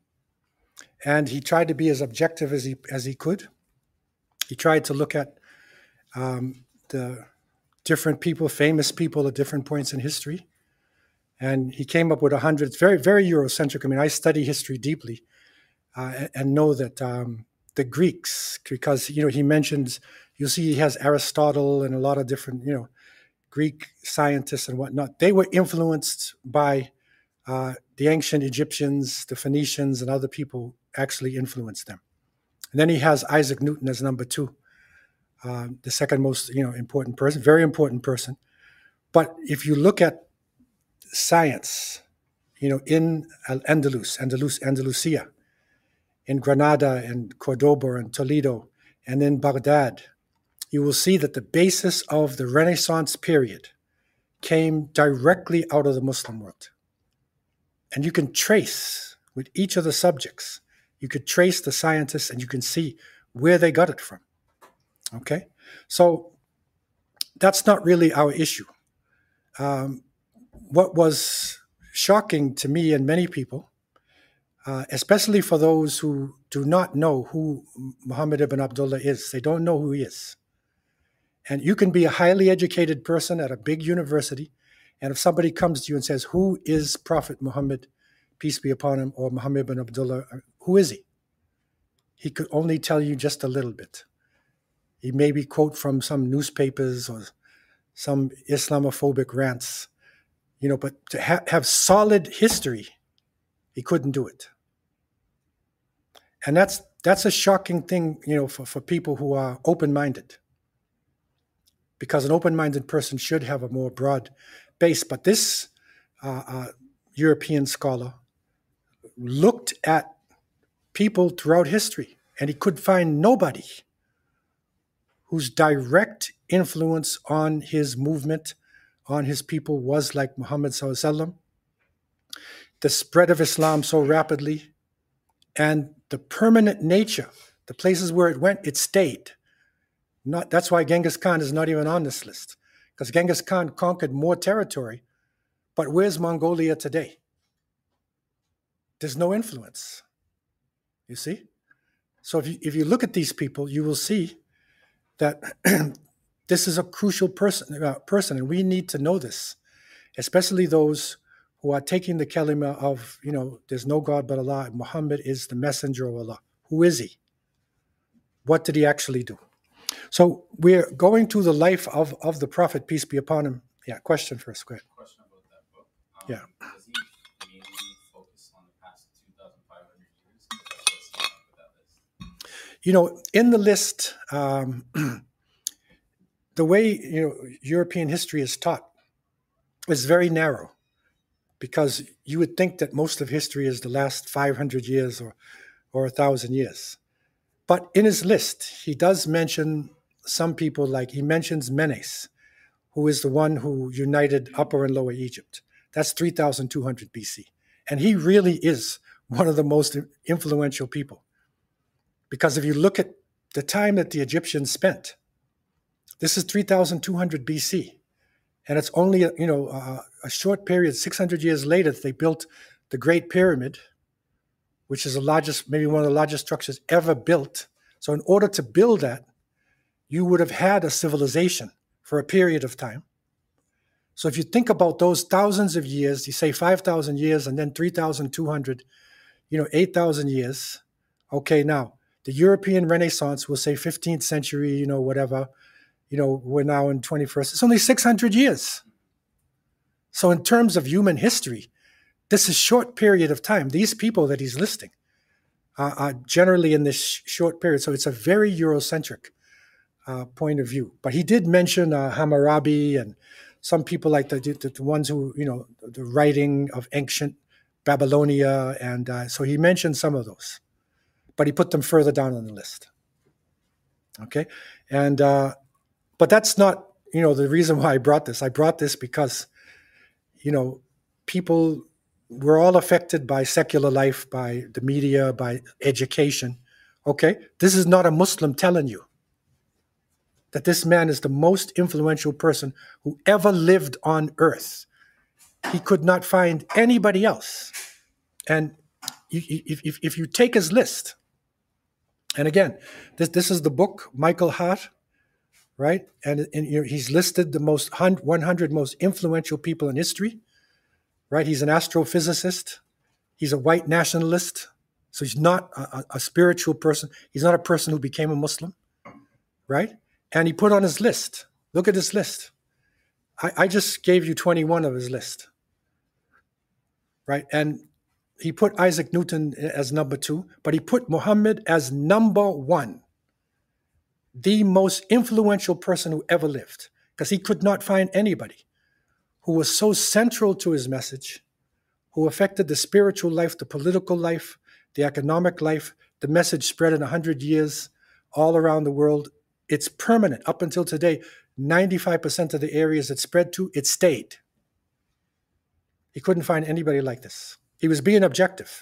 And he tried to be as objective as he as he could. He tried to look at um, the different people, famous people at different points in history. And he came up with a hundred, very, very Eurocentric. I mean, I study history deeply uh, and know that um, the Greeks, because, you know, he mentions, you'll see he has Aristotle and a lot of different, you know, Greek scientists and whatnot. They were influenced by uh, the ancient Egyptians, the Phoenicians, and other people actually influenced them. And then he has Isaac Newton as number two. Uh, the second most, you know, important person, very important person. But if you look at science, you know, in Al-Andalus, Andalus, Andalusia, in Granada and Cordoba and Toledo, and in Baghdad, you will see that the basis of the Renaissance period came directly out of the Muslim world. And you can trace with each of the subjects, you could trace the scientists and you can see where they got it from. Okay, so that's not really our issue. Um, what was shocking to me and many people, uh, especially for those who do not know who Muhammad ibn Abdullah is, they don't know who he is. And you can be a highly educated person at a big university, and if somebody comes to you and says, who is Prophet Muhammad, peace be upon him, or Muhammad ibn Abdullah, who is he? He could only tell you just a little bit. He maybe quote from some newspapers or some Islamophobic rants, you know, but to ha- have solid history, he couldn't do it. And that's that's a shocking thing, you know, for, for people who are open-minded, because an open-minded person should have a more broad base. But this uh, uh, European scholar looked at people throughout history, and he could find nobody whose direct influence on his movement, on his people, was like Muhammad sallallahu alaihi wasallam. The spread of Islam so rapidly, and the permanent nature, the places where it went, it stayed. Not, that's why Genghis Khan is not even on this list, because Genghis Khan conquered more territory, but where's Mongolia today? There's no influence, you see? So if you, if you look at these people, you will see that this is a crucial person, uh, person, and we need to know this, especially those who are taking the kalima of, you know, there's no God but Allah, Muhammad is the messenger of Allah. Who is he? What did he actually do? So we're going to the life of, of the Prophet, peace be upon him. Yeah, question first, go ahead. Question about that book. Um, Yeah. Does he mainly focus on the past two thousand five hundred years? Because that's what's came up with that list. You know, in the list, um, the way, you know, European history is taught is very narrow, because you would think that most of history is the last five hundred years or, or one thousand years. But in his list, he does mention some people, like he mentions Menes, who is the one who united Upper and Lower Egypt. That's three thousand two hundred B C. And he really is one of the most influential people. Because if you look at the time that the Egyptians spent, this is three thousand two hundred B C. And it's only, you know, uh, a short period, six hundred years later, that they built the Great Pyramid, which is the largest, maybe one of the largest structures ever built. So in order to build that, you would have had a civilization for a period of time. So if you think about those thousands of years, you say five thousand years and then three thousand two hundred, you know, eight thousand years. Okay, now, the European Renaissance, we'll say fifteenth century, you know, whatever. you know, we're now in twenty-first. It's only six hundred years. So in terms of human history, this is short period of time. These people that he's listing uh, are generally in this sh- short period. So it's a very Eurocentric uh, point of view. But he did mention uh, Hammurabi and some people like the, the, the ones who, you know, the writing of ancient Babylonia. And uh, so he mentioned some of those, but he put them further down on the list. Okay. And, uh, but that's not, you know, the reason why I brought this. I brought this because, you know, people, we're all affected by secular life, by the media, by education. Okay. This is not a Muslim telling you that this man is the most influential person who ever lived on earth. He could not find anybody else. And if, if, if you take his list, and again, this, this is the book, Michael Hart, right? And, and you know, he's listed the most one hundred most influential people in history, right? He's an astrophysicist. He's a white nationalist. So he's not a, a spiritual person. He's not a person who became a Muslim, right? And he put on his list. Look at his list. I, I just gave you twenty-one of his list, right? And he put Isaac Newton as number two, but he put Muhammad as number one, the most influential person who ever lived, because he could not find anybody who was so central to his message, who affected the spiritual life, the political life, the economic life. The message spread in one hundred years all around the world. It's permanent. Up until today, ninety-five percent of the areas it spread to, it stayed. He couldn't find anybody like this. He was being objective.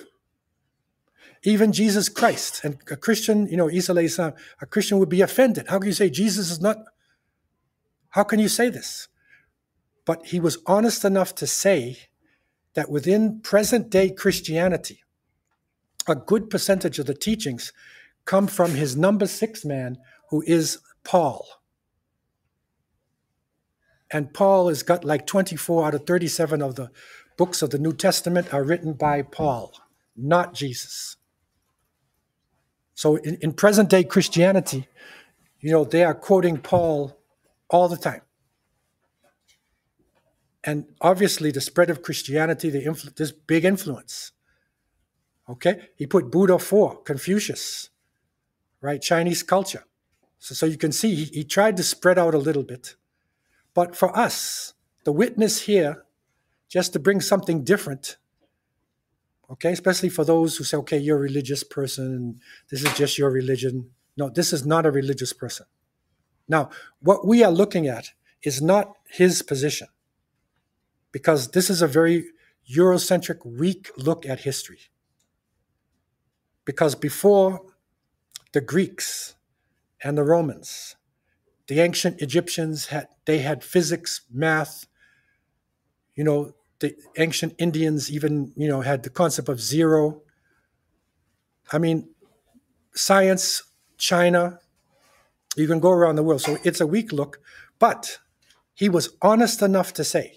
Even Jesus Christ, and a Christian, you know, Isa alayhi salam, a Christian would be offended. How can you say Jesus is not? How can you say this? But he was honest enough to say that within present day Christianity, a good percentage of the teachings come from his number six man, who is Paul. And Paul has got like twenty-four out of thirty-seven of the books of the New Testament are written by Paul, not Jesus. So in, in present day Christianity, you know, they are quoting Paul all the time. And obviously the spread of Christianity, the influ- this big influence. Okay, he put Buddha four, Confucius, right? Chinese culture. So, so you can see he, he tried to spread out a little bit. But for us, the witness here, just to bring something different, okay, especially for those who say, okay, you're a religious person, and this is just your religion. No, this is not a religious person. Now, what we are looking at is not his position, because this is a very Eurocentric, weak look at history. Because before the Greeks and the Romans, the ancient Egyptians had, they had physics, math, you know, the ancient Indians even, you know, had the concept of zero. I mean, science, China, you can go around the world. So it's a weak look, but he was honest enough to say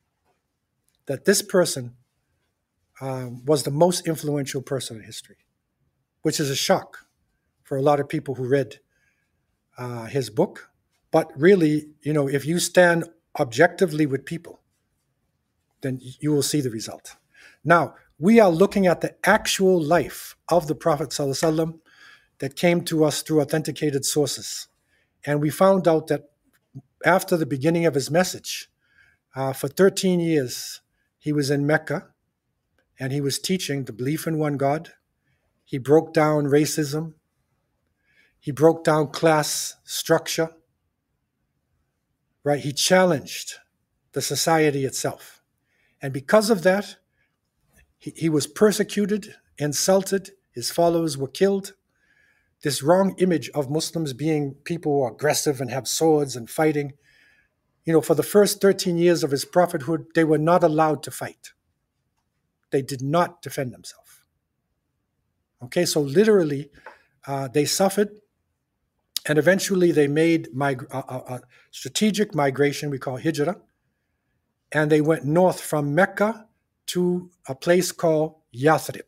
that this person um, was the most influential person in history, which is a shock for a lot of people who read uh, his book. But really, you know, if you stand objectively with people, then you will see the result. Now, we are looking at the actual life of the Prophet ﷺ that came to us through authenticated sources. And we found out that after the beginning of his message, uh, for thirteen years, he was in Mecca and he was teaching the belief in one God. He broke down racism. He broke down class structure, right? He challenged the society itself. And because of that, he, he was persecuted, insulted, his followers were killed. This wrong image of Muslims being people who are aggressive and have swords and fighting. You know, for the first thirteen years of his prophethood, they were not allowed to fight. They did not defend themselves. Okay, so literally, uh, they suffered, and eventually they made mig- a, a, a strategic migration we call hijrah, and they went north from Mecca to a place called Yathrib.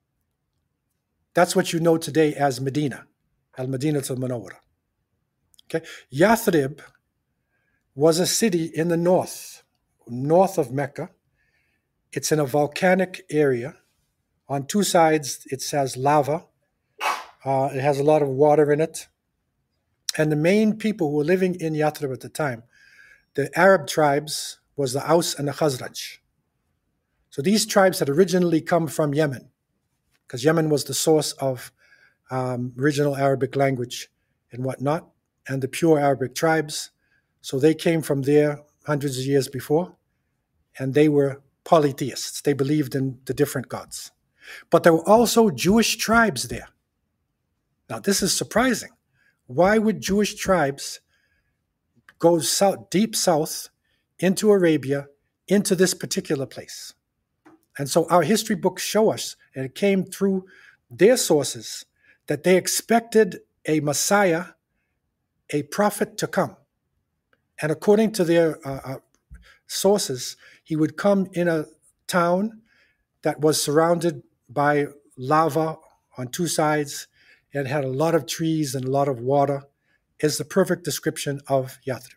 That's what you know today as Medina, al-Madinah al-Munawwara. Okay, Yathrib was a city in the north, north of Mecca. It's in a volcanic area. On two sides, it has lava. Uh, it has a lot of water in it. And the main people who were living in Yathrib at the time, the Arab tribes, was the Aus and the Khazraj. So these tribes had originally come from Yemen, because Yemen was the source of um, original Arabic language and whatnot, and the pure Arabic tribes. So they came from there hundreds of years before, and they were polytheists. They believed in the different gods. But there were also Jewish tribes there. Now, this is surprising. Why would Jewish tribes go south, deep south into Arabia, into this particular place? And so our history books show us, and it came through their sources, that they expected a Messiah, a prophet to come. And according to their uh, uh, sources, he would come in a town that was surrounded by lava on two sides. It had a lot of trees and a lot of water. Is the perfect description of Yathrib.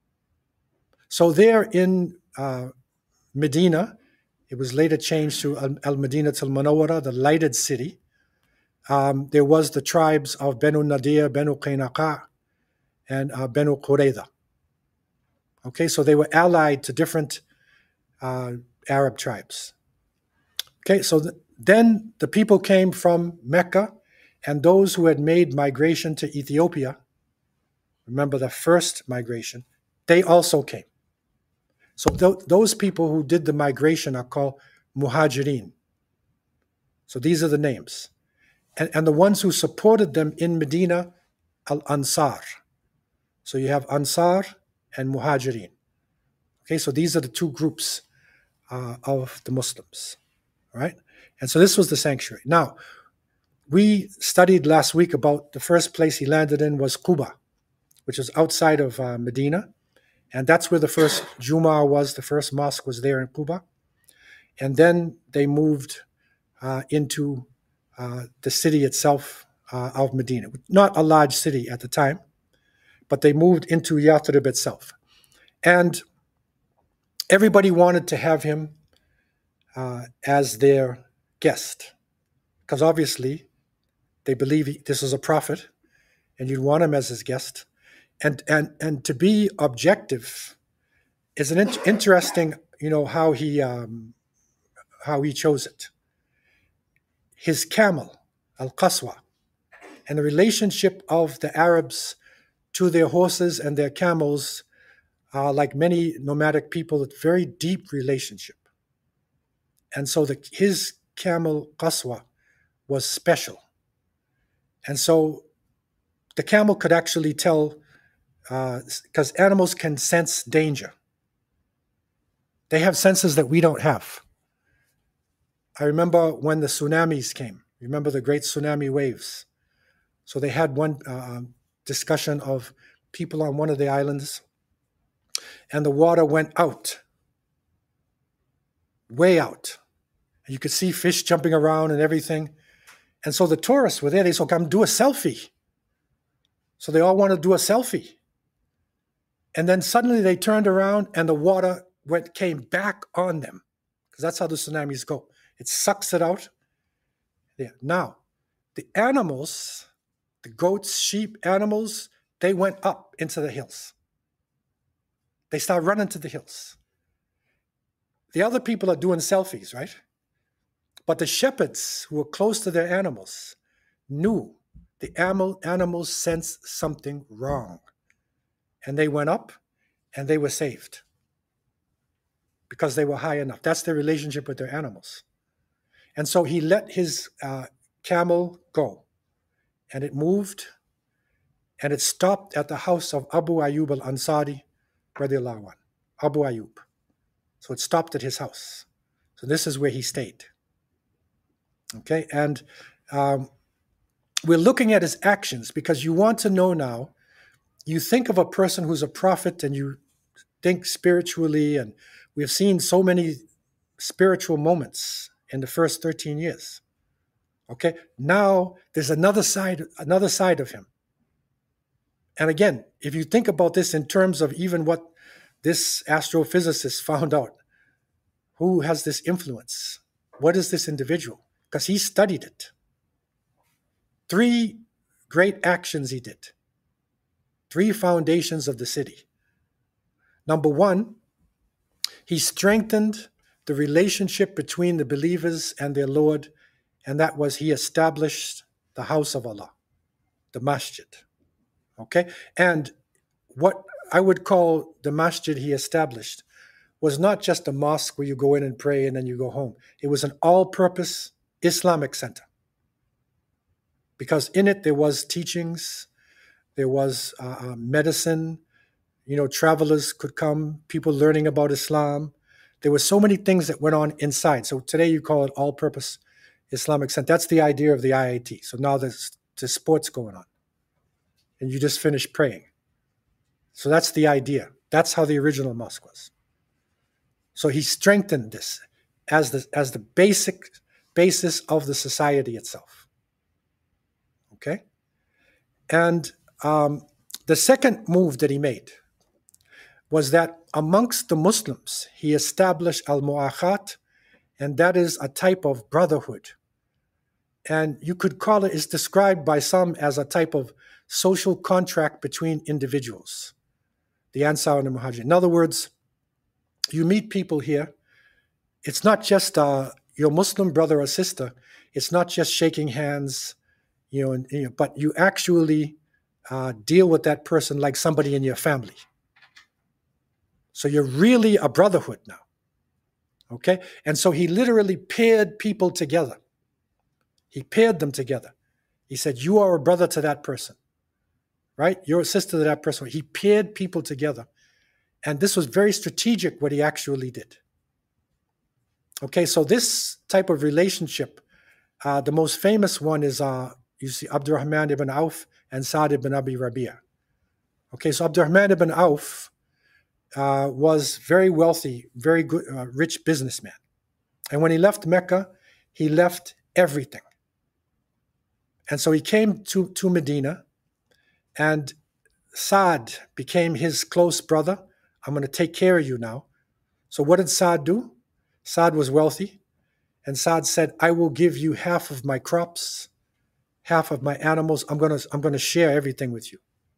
So there in uh, Medina, it was later changed to Al-Madinat al-Munawwara, the lighted city. Um, there was the tribes of Banu Nadir, Banu Qaynaqa, and uh, Banu Qurayza. Okay, so they were allied to different uh, Arab tribes. Okay, so th- then the people came from Mecca, and those who had made migration to Ethiopia, remember the first migration, they also came. So th- those people who did the migration are called Muhajirin. So these are the names. And, and the ones who supported them in Medina, Al-Ansar. So you have Ansar and Muhajirin. Okay, so these are the two groups uh, of the Muslims, right? And so this was the sanctuary. Now, we studied last week about the first place he landed in was Quba, which is outside of uh, Medina. And that's where the first Jumu'ah was, the first mosque was there in Quba. And then they moved uh, into uh, the city itself uh, of Medina. Not a large city at the time, but they moved into Yathrib itself. And everybody wanted to have him uh, as their guest, because obviously they believe he, this is a prophet, and you'd want him as his guest. And and and to be objective is an in- interesting, you know, how he um, how he chose it. His camel, al-Qaswa, and the relationship of the Arabs to their horses and their camels, uh, like many nomadic people, a very deep relationship. And so the, his camel, Qaswa, was special. And so the camel could actually tell, because uh, animals can sense danger. They have senses that we don't have. I remember when the tsunamis came. Remember the great tsunami waves? So they had one uh, discussion of people on one of the islands, and the water went out, way out. And you could see fish jumping around and everything. And so the tourists were there. They said, come do a selfie. So they all want to do a selfie. And then suddenly they turned around and the water went came back on them, because that's how the tsunamis go. It sucks it out. Yeah. Now, the animals, the goats, sheep, animals, they went up into the hills. They start running to the hills. The other people are doing selfies, right? But the shepherds who were close to their animals knew the animal, animals sensed something wrong. And they went up and they were saved because they were high enough. That's their relationship with their animals. And so he let his uh, camel go, and it moved, and it stopped at the house of Abu Ayyub al-Ansari, radiallahu anhu, Abu Ayyub. So it stopped at his house. So this is where he stayed. Okay, and um, we're looking at his actions because you want to know now, you think of a person who's a prophet and you think spiritually, and we've seen so many spiritual moments in the first thirteen years. Okay, now there's another side, another side of him. And again, if you think about this in terms of even what this astrophysicist found out, who has this influence? What is this individual? Because he studied it. Three great actions he did. Three foundations of the city. Number one, he strengthened the relationship between the believers and their Lord, and that was he established the house of Allah, the masjid. Okay? And what I would call the masjid he established was not just a mosque where you go in and pray and then you go home. It was an all-purpose Islamic center. Because in it there was teachings, there was uh, uh, medicine, you know, travelers could come, people learning about Islam. There were so many things that went on inside. So today you call it all-purpose Islamic center. That's the idea of the I I T. So now there's, there's sports going on. And you just finish praying. So that's the idea. That's how the original mosque was. So he strengthened this as the as the basic basis of the society itself. Okay? And um, the second move that he made was that amongst the Muslims, he established al-mu'akhat, and that is a type of brotherhood. And you could call it, it's described by some as a type of social contract between individuals, the Ansar and the Muhajir. In other words, you meet people here, it's not just uh, your Muslim brother or sister, it's not just shaking hands, you know, and, you know but you actually uh, deal with that person like somebody in your family. So you're really a brotherhood now, okay? And so he literally paired people together. He paired them together. He said, you are a brother to that person, right? You're a sister to that person. He paired people together. And this was very strategic what he actually did. Okay, so this type of relationship, uh, the most famous one is, uh, you see, Abdurrahman ibn Auf and Sa'd ibn Abi Rabi'a. Okay, so Abdurrahman ibn Auf uh, was very wealthy, very good, uh, rich businessman. And when he left Mecca, he left everything. And so he came to, to Medina, and Sa'd became his close brother. I'm going to take care of you now. So what did Sa'd do? Sa'd was wealthy, and Sa'd said, I will give you half of my crops, half of my animals. I'm going to, I'm going to share everything with you.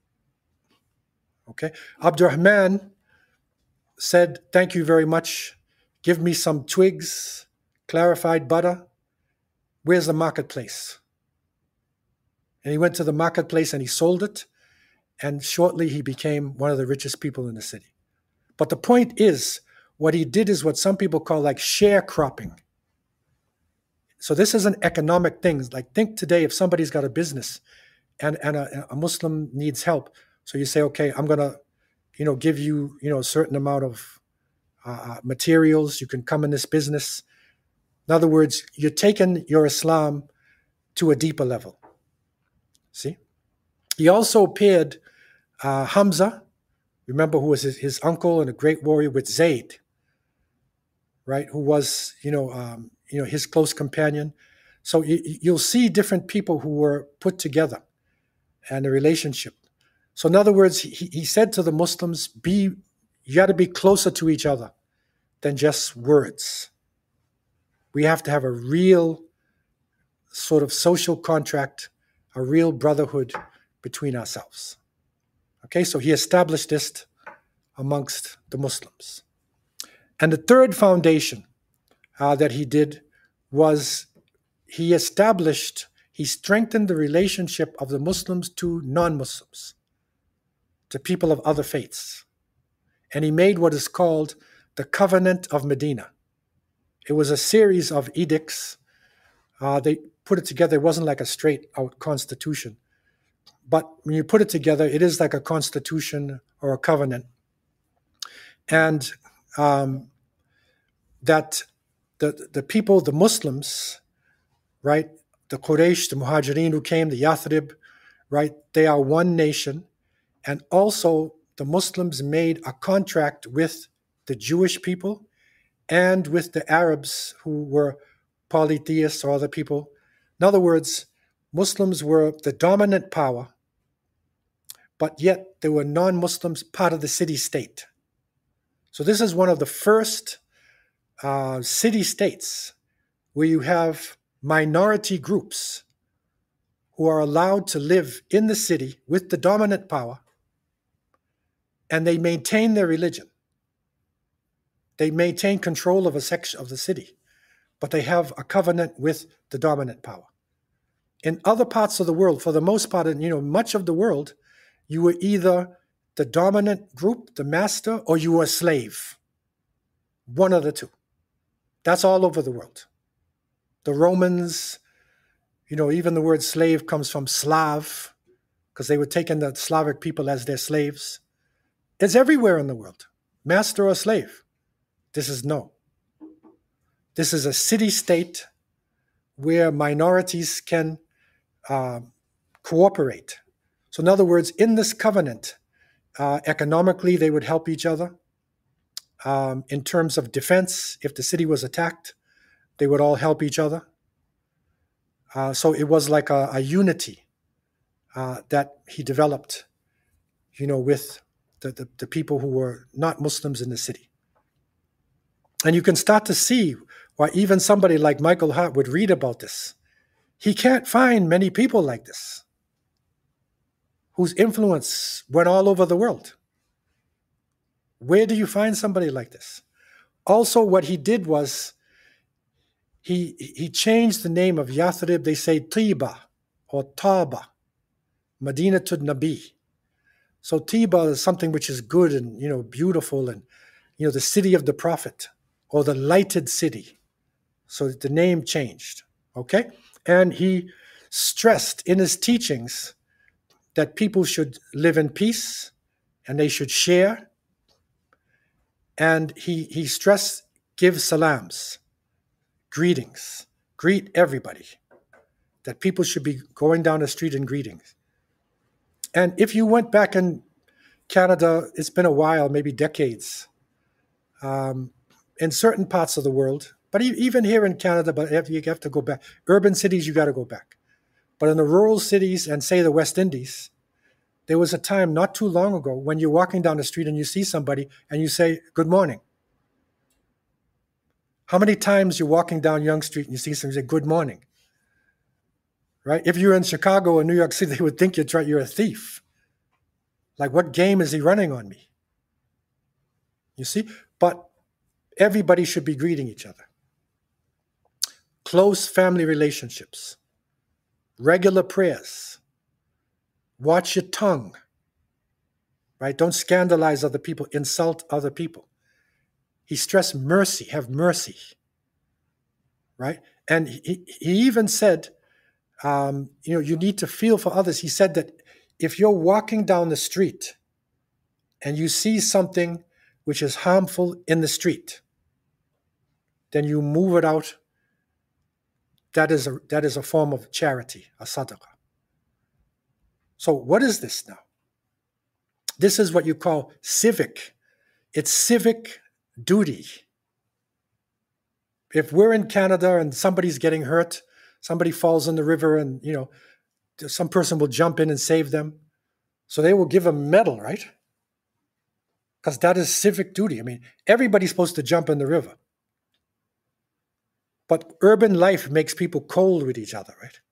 Okay. Abdurrahman said, thank you very much. Give me some twigs, clarified butter. Where's the marketplace? And he went to the marketplace and he sold it. And shortly he became one of the richest people in the city. But the point is, what he did is what some people call like sharecropping. So this is an economic thing. Like think today, if somebody's got a business and, and a, a Muslim needs help. So you say, okay, I'm going to, you know, give you, you know, a certain amount of uh, materials. You can come in this business. In other words, you're taking your Islam to a deeper level. See? He also paired uh, Hamza, remember, who was his, his uncle and a great warrior, with Zayd, right? Who was, you know, um, you know, his close companion. So you, you'll see different people who were put together and a relationship. So in other words, he, he said to the Muslims, be, you got to be closer to each other than just words. We have to have a real sort of social contract, a real brotherhood between ourselves. Okay, so he established this amongst the Muslims. And the third foundation uh, that he did was he established, he strengthened the relationship of the Muslims to non-Muslims, to people of other faiths. And he made what is called the Covenant of Medina. It was a series of edicts. Uh, they put it together. It wasn't like a straight out constitution. But when you put it together, it is like a constitution or a covenant. And um, that the, the people, the Muslims, right, the Quraysh, the Muhajirin who came, the Yathrib, right, they are one nation. And also the Muslims made a contract with the Jewish people and with the Arabs who were polytheists or other people. In other words, Muslims were the dominant power, but yet they were non-Muslims, part of the city-state. So this is one of the first uh, city-states where you have minority groups who are allowed to live in the city with the dominant power, and they maintain their religion. They maintain control of a section of the city, but they have a covenant with the dominant power. In other parts of the world, for the most part, in you know much of the world, you were either the dominant group, the master, or you were a slave. One of the two. That's all over the world. The Romans, you know, even the word slave comes from Slav, because they were taking the Slavic people as their slaves. It's everywhere in the world, master or slave. This is no. This is a city-state where minorities can uh, cooperate. So in other words, in this covenant, uh, economically, they would help each other. Um, in terms of defense, if the city was attacked, they would all help each other. Uh, so it was like a, a unity uh, that he developed, you know, with the, the, the people who were not Muslims in the city. And you can start to see why even somebody like Michael Hart would read about this. He can't find many people like this, whose influence went all over the world. Where do you find somebody like this? Also, what he did was he he changed the name of Yathrib. They say Tiba or Taba, Medina to Nabi. So Tiba is something which is good and you know beautiful, and you know the city of the Prophet or the lighted city. So the name changed. Okay, and he stressed in his teachings that people should live in peace and they should share. And he, he stressed, give salams, greetings, greet everybody, that people should be going down the street and greetings. And if you went back in Canada, it's been a while, maybe decades, um, in certain parts of the world, but even here in Canada, but you have to go back. Urban cities, you got to go back. But in the rural cities and say the West Indies, there was a time not too long ago when you're walking down the street and you see somebody and you say, good morning. How many times you're walking down Yonge Street and you see somebody say, good morning? Right? If you're in Chicago or New York City, they would think you're, you're a thief. Like, what game is he running on me? You see? But everybody should be greeting each other. Close family relationships. Regular prayers. Watch your tongue, right? Don't scandalize other people, insult other people. He stressed mercy, have mercy, right? And he, he even said, um, you know, you need to feel for others. He said that if you're walking down the street and you see something which is harmful in the street, then you move it out. That is a, that is a form of charity, a sadaqah. So what is this now? This is what you call civic. It's civic duty. If we're in Canada and somebody's getting hurt, somebody falls in the river and, you know, some person will jump in and save them. So they will give a medal, right? Because that is civic duty. I mean, everybody's supposed to jump in the river. But urban life makes people cold with each other, right?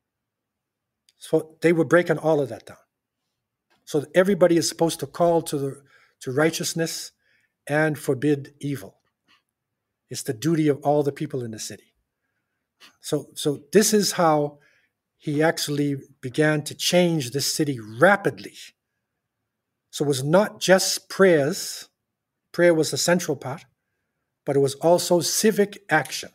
So they were breaking all of that down. So everybody is supposed to call to the to righteousness and forbid evil. It's the duty of all the people in the city. So, so this is how he actually began to change this city rapidly. So it was not just prayers. Prayer was the central part, but it was also civic action.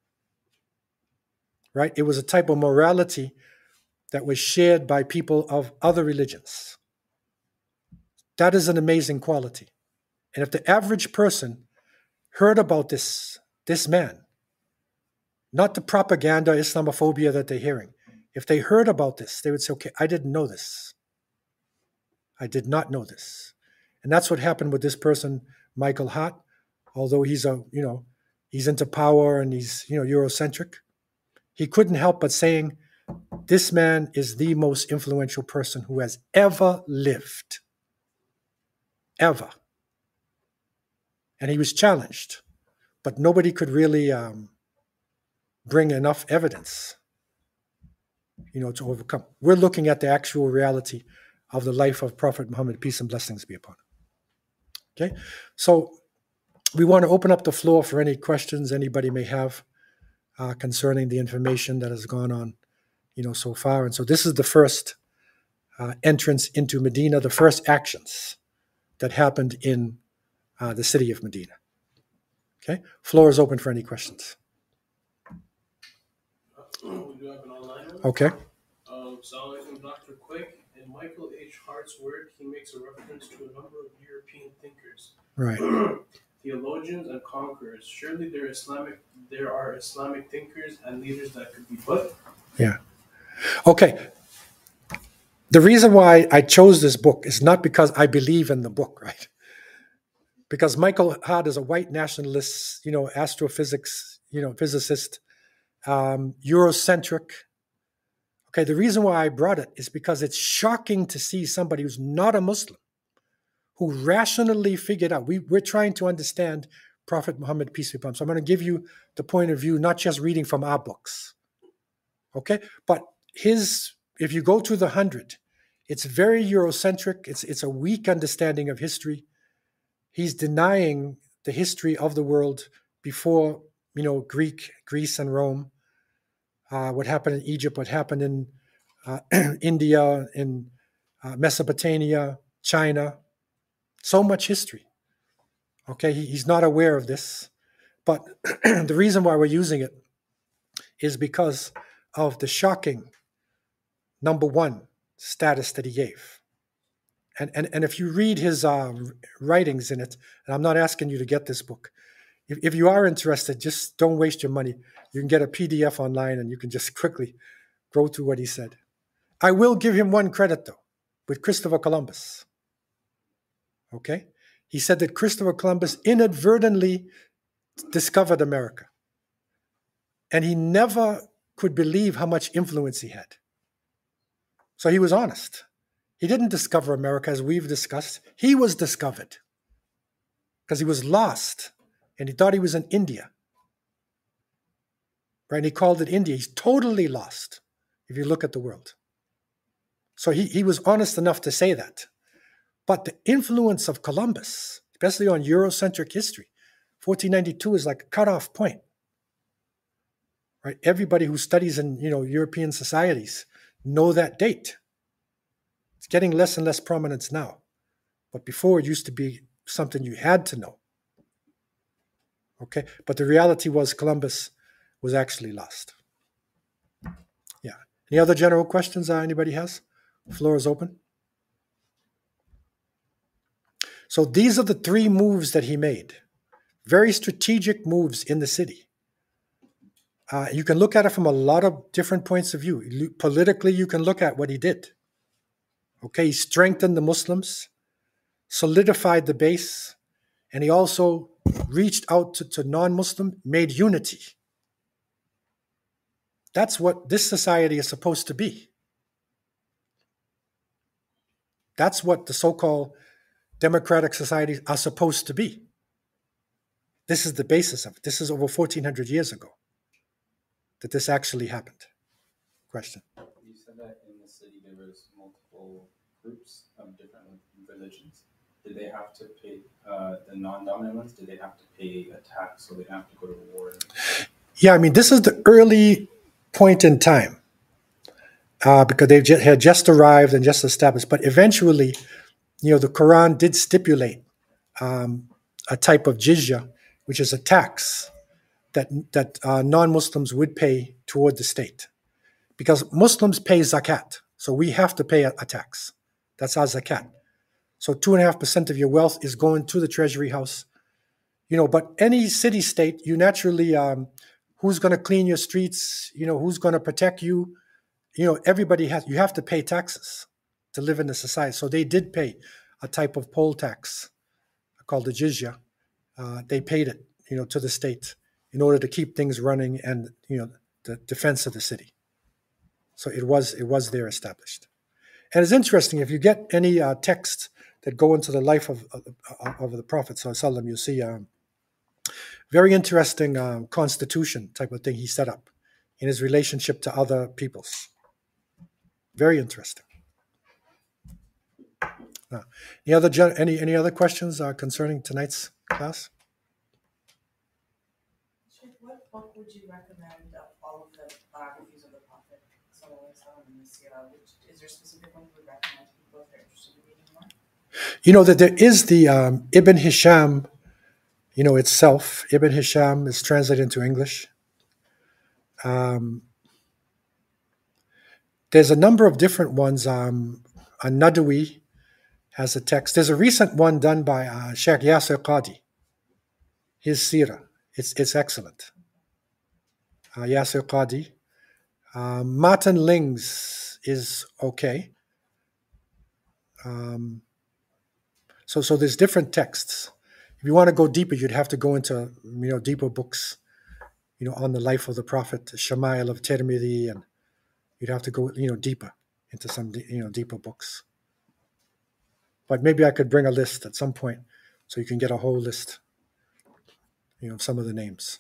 Right? It was a type of morality that was shared by people of other religions. That is an amazing quality. And if the average person heard about this, this man, not the propaganda, Islamophobia that they're hearing, if they heard about this, they would say, okay, I didn't know this. I did not know this. And that's what happened with this person, Michael Hart, although he's a, you know, he's into power and he's, you know, Eurocentric. He couldn't help but saying, This man is the most influential person who has ever lived. Ever. And he was challenged, but nobody could really um, bring enough evidence, you know, to overcome. We're looking at the actual reality of the life of Prophet Muhammad, peace and blessings be upon him. Okay, so we want to open up the floor for any questions anybody may have uh, concerning the information that has gone on, you know, so far. And so this is the first uh, entrance into Medina, the first actions that happened in uh, the city of Medina. Okay, floor is open for any questions. We do have an online one. Okay. Um, so, from Doctor Quick, in Michael H. Hart's work, he makes a reference to a number of European thinkers, Right. theologians, and conquerors. Surely there are Islamic, there are Islamic thinkers and leaders that could be put. Yeah. Okay. The reason why I chose this book is not because I believe in the book, right? Because Michael Hart is a white nationalist, you know, astrophysics, you know, physicist, um, Eurocentric. Okay, the reason why I brought it is because it's shocking to see somebody who's not a Muslim, who rationally figured out, we, we're trying to understand Prophet Muhammad, peace be upon him. So I'm going to give you the point of view, not just reading from our books. Okay, but his, if you go to the hundred, it's very Eurocentric. It's, it's a weak understanding of history. He's denying the history of the world before, you know, Greek, Greece and Rome. Uh, what happened in Egypt, what happened in uh, India, in uh, Mesopotamia, China. So much history. Okay, he, he's not aware of this. But the reason why we're using it is because of the shocking number one status that he gave. And, and, and if you read his uh, writings in it, and I'm not asking you to get this book, if, if you are interested, just don't waste your money. You can get a P D F online and you can just quickly go through what he said. I will give him one credit, though, with Christopher Columbus. Okay? He said that Christopher Columbus inadvertently discovered America. And he never could believe how much influence he had. So he was honest. He didn't discover America as we've discussed. He was discovered because he was lost and he thought he was in India. Right? And he called it India. He's totally lost if you look at the world. So he, he was honest enough to say that. But the influence of Columbus, especially on Eurocentric history, fourteen ninety-two is like a cutoff point. Right? Everybody who studies in, you know, European societies know that date. It's getting less and less prominence now. But before, it used to be something you had to know. Okay? But the reality was Columbus was actually lost. Yeah. Any other general questions uh, anybody has? The floor is open. So these are the three moves that he made. Very strategic moves in the city. Uh, you can look at it from a lot of different points of view. Politically, you can look at what he did. Okay, he strengthened the Muslims, solidified the base, and he also reached out to, to non-Muslim, made unity. That's what this society is supposed to be. That's what the so-called democratic societies are supposed to be. This is the basis of it. This is over fourteen hundred years ago that this actually happened. Question. You said that in the city there was multiple groups of different religions. Did they have to pay, uh, the non-dominant ones, did they have to pay a tax so they didn't have to go to war? Yeah, I mean, this is the early point in time uh, because they just, had just arrived and just established. But eventually, you know, the Quran did stipulate um, a type of jizya, which is a tax that that uh, non-Muslims would pay toward the state, because Muslims pay zakat, so we have to pay a, a tax. That's our zakat. So two and a half percent of your wealth is going to the treasury house, you know. But any city-state, you naturally, um, who's going to clean your streets? You know, who's going to protect you? You know, everybody has. You have to pay taxes to live in the society. So they did pay a type of poll tax called the jizya. Uh, they paid it, you know, to the state in order to keep things running and, you know, the defense of the city. So it was it was there established. And it's interesting, if you get any uh, texts that go into the life of, of, of the Prophet Sallallahu Alaihi Wasallam, you'll see um, very interesting um, constitution type of thing he set up in his relationship to other peoples. Very interesting. Now, any other gen- any any other questions uh, concerning tonight's class? Sheikh, what book would you recommend of all of the biographies of the Prophet Sallallahu Alaihi Wasallam and the Sirah? Which is there a specific one you would recommend to people if they're interested in reading more? You know that there is the um, Ibn Hisham, you know itself. Ibn Hisham is translated into English. Um, there's a number of different ones. Um, An-Nadawi has a text. There's a recent one done by uh, Sheikh Yasir Qadi. His Sirah. It's it's excellent. Uh, Yasir Qadi. Um, Martin Ling's is okay. Um, so so there's different texts. If you want to go deeper, you'd have to go into you know deeper books, you know, on the life of the Prophet, Shama'il of Tirmidhi, and you'd have to go you know deeper into some you know deeper books. But maybe I could bring a list at some point, so you can get a whole list, you know, of some of the names.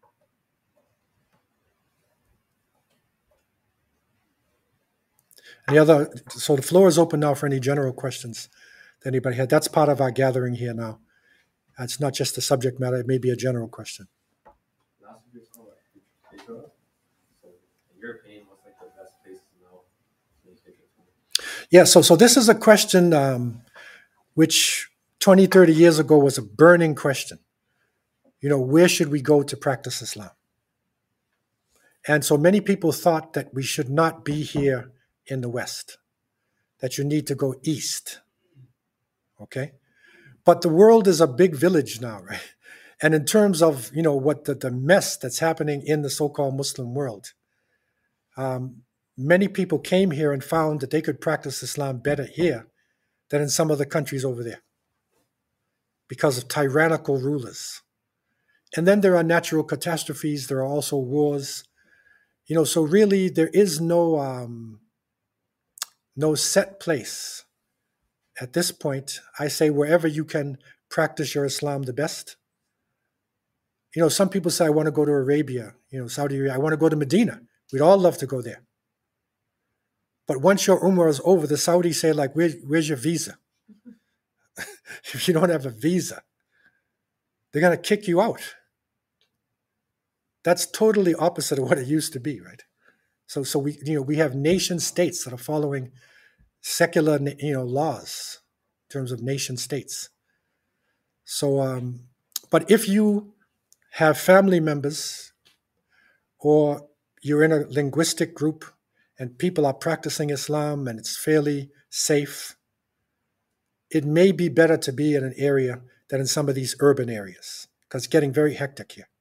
Any other? So the floor is open now for any general questions that anybody had. That's part of our gathering here now. It's not just the subject matter; it may be a general question. Last week we saw like Hijra. So, in your opinion, what's like the best place to know to make Hijra? Yeah. So so this is a question um, which twenty, thirty years ago was a burning question. You know, where should we go to practice Islam? And so many people thought that we should not be here in the West, that you need to go east. Okay? But the world is a big village now, right? And in terms of, you know, what the, the mess that's happening in the so-called Muslim world, um, many people came here and found that they could practice Islam better here than in some of the countries over there because of tyrannical rulers. And then there are natural catastrophes. There are also wars. You know, so really there is no um, no set place. At this point, I say wherever you can practice your Islam the best. You know, some people say, I want to go to Arabia, you know, Saudi Arabia. I want to go to Medina. We'd all love to go there. But once your Umrah is over, the Saudis say, like, Where, where's your visa? If you don't have a visa, they're going to kick you out. That's totally opposite of what it used to be, right? So, so we, you know, we have nation states that are following secular, you know, laws in terms of nation states. So, um, but if you have family members or you're in a linguistic group and people are practicing Islam and it's fairly safe, it may be better to be in an area than in some of these urban areas because it's getting very hectic here.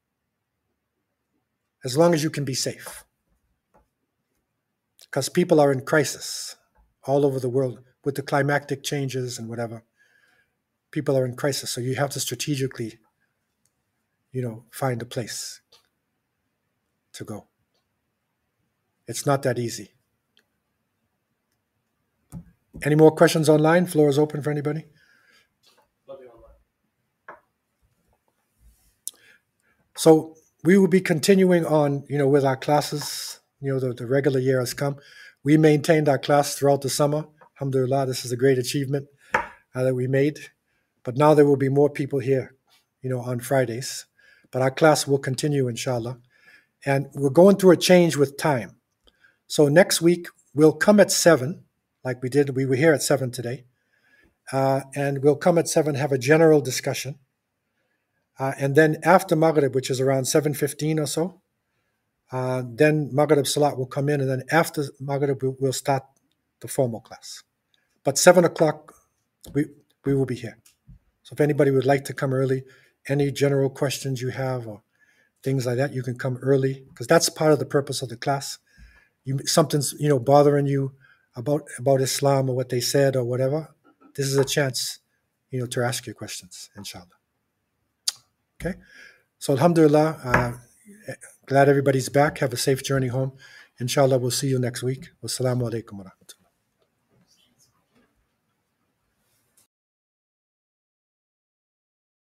As long as you can be safe. Because people are in crisis all over the world with the climatic changes and whatever. People are in crisis. So you have to strategically, you know, find a place to go. It's not that easy. Any more questions online? Floor is open for anybody. Nothing online. So we will be continuing on, you know, with our classes. You know, the, the regular year has come. We maintained our class throughout the summer. Alhamdulillah, this is a great achievement uh, that we made. But now there will be more people here, you know, on Fridays. But our class will continue, inshallah. And we're going through a change with time. So next week, we'll come at seven, like we did. We were here at seven today. Uh, and we'll come at seven, have a general discussion. Uh, and then after Maghrib, which is around seven fifteen or so, uh, then Maghrib Salat will come in. And then after Maghrib, we- we'll start the formal class. But seven o'clock, we, we will be here. So if anybody would like to come early, any general questions you have or things like that, you can come early because that's part of the purpose of the class. You, something's, you know, bothering you about, about Islam or what they said or whatever. This is a chance, you know, to ask your questions, inshallah. Okay. So alhamdulillah, uh, glad everybody's back. Have a safe journey home. Inshallah, we'll see you next week. Wassalamu alaikum.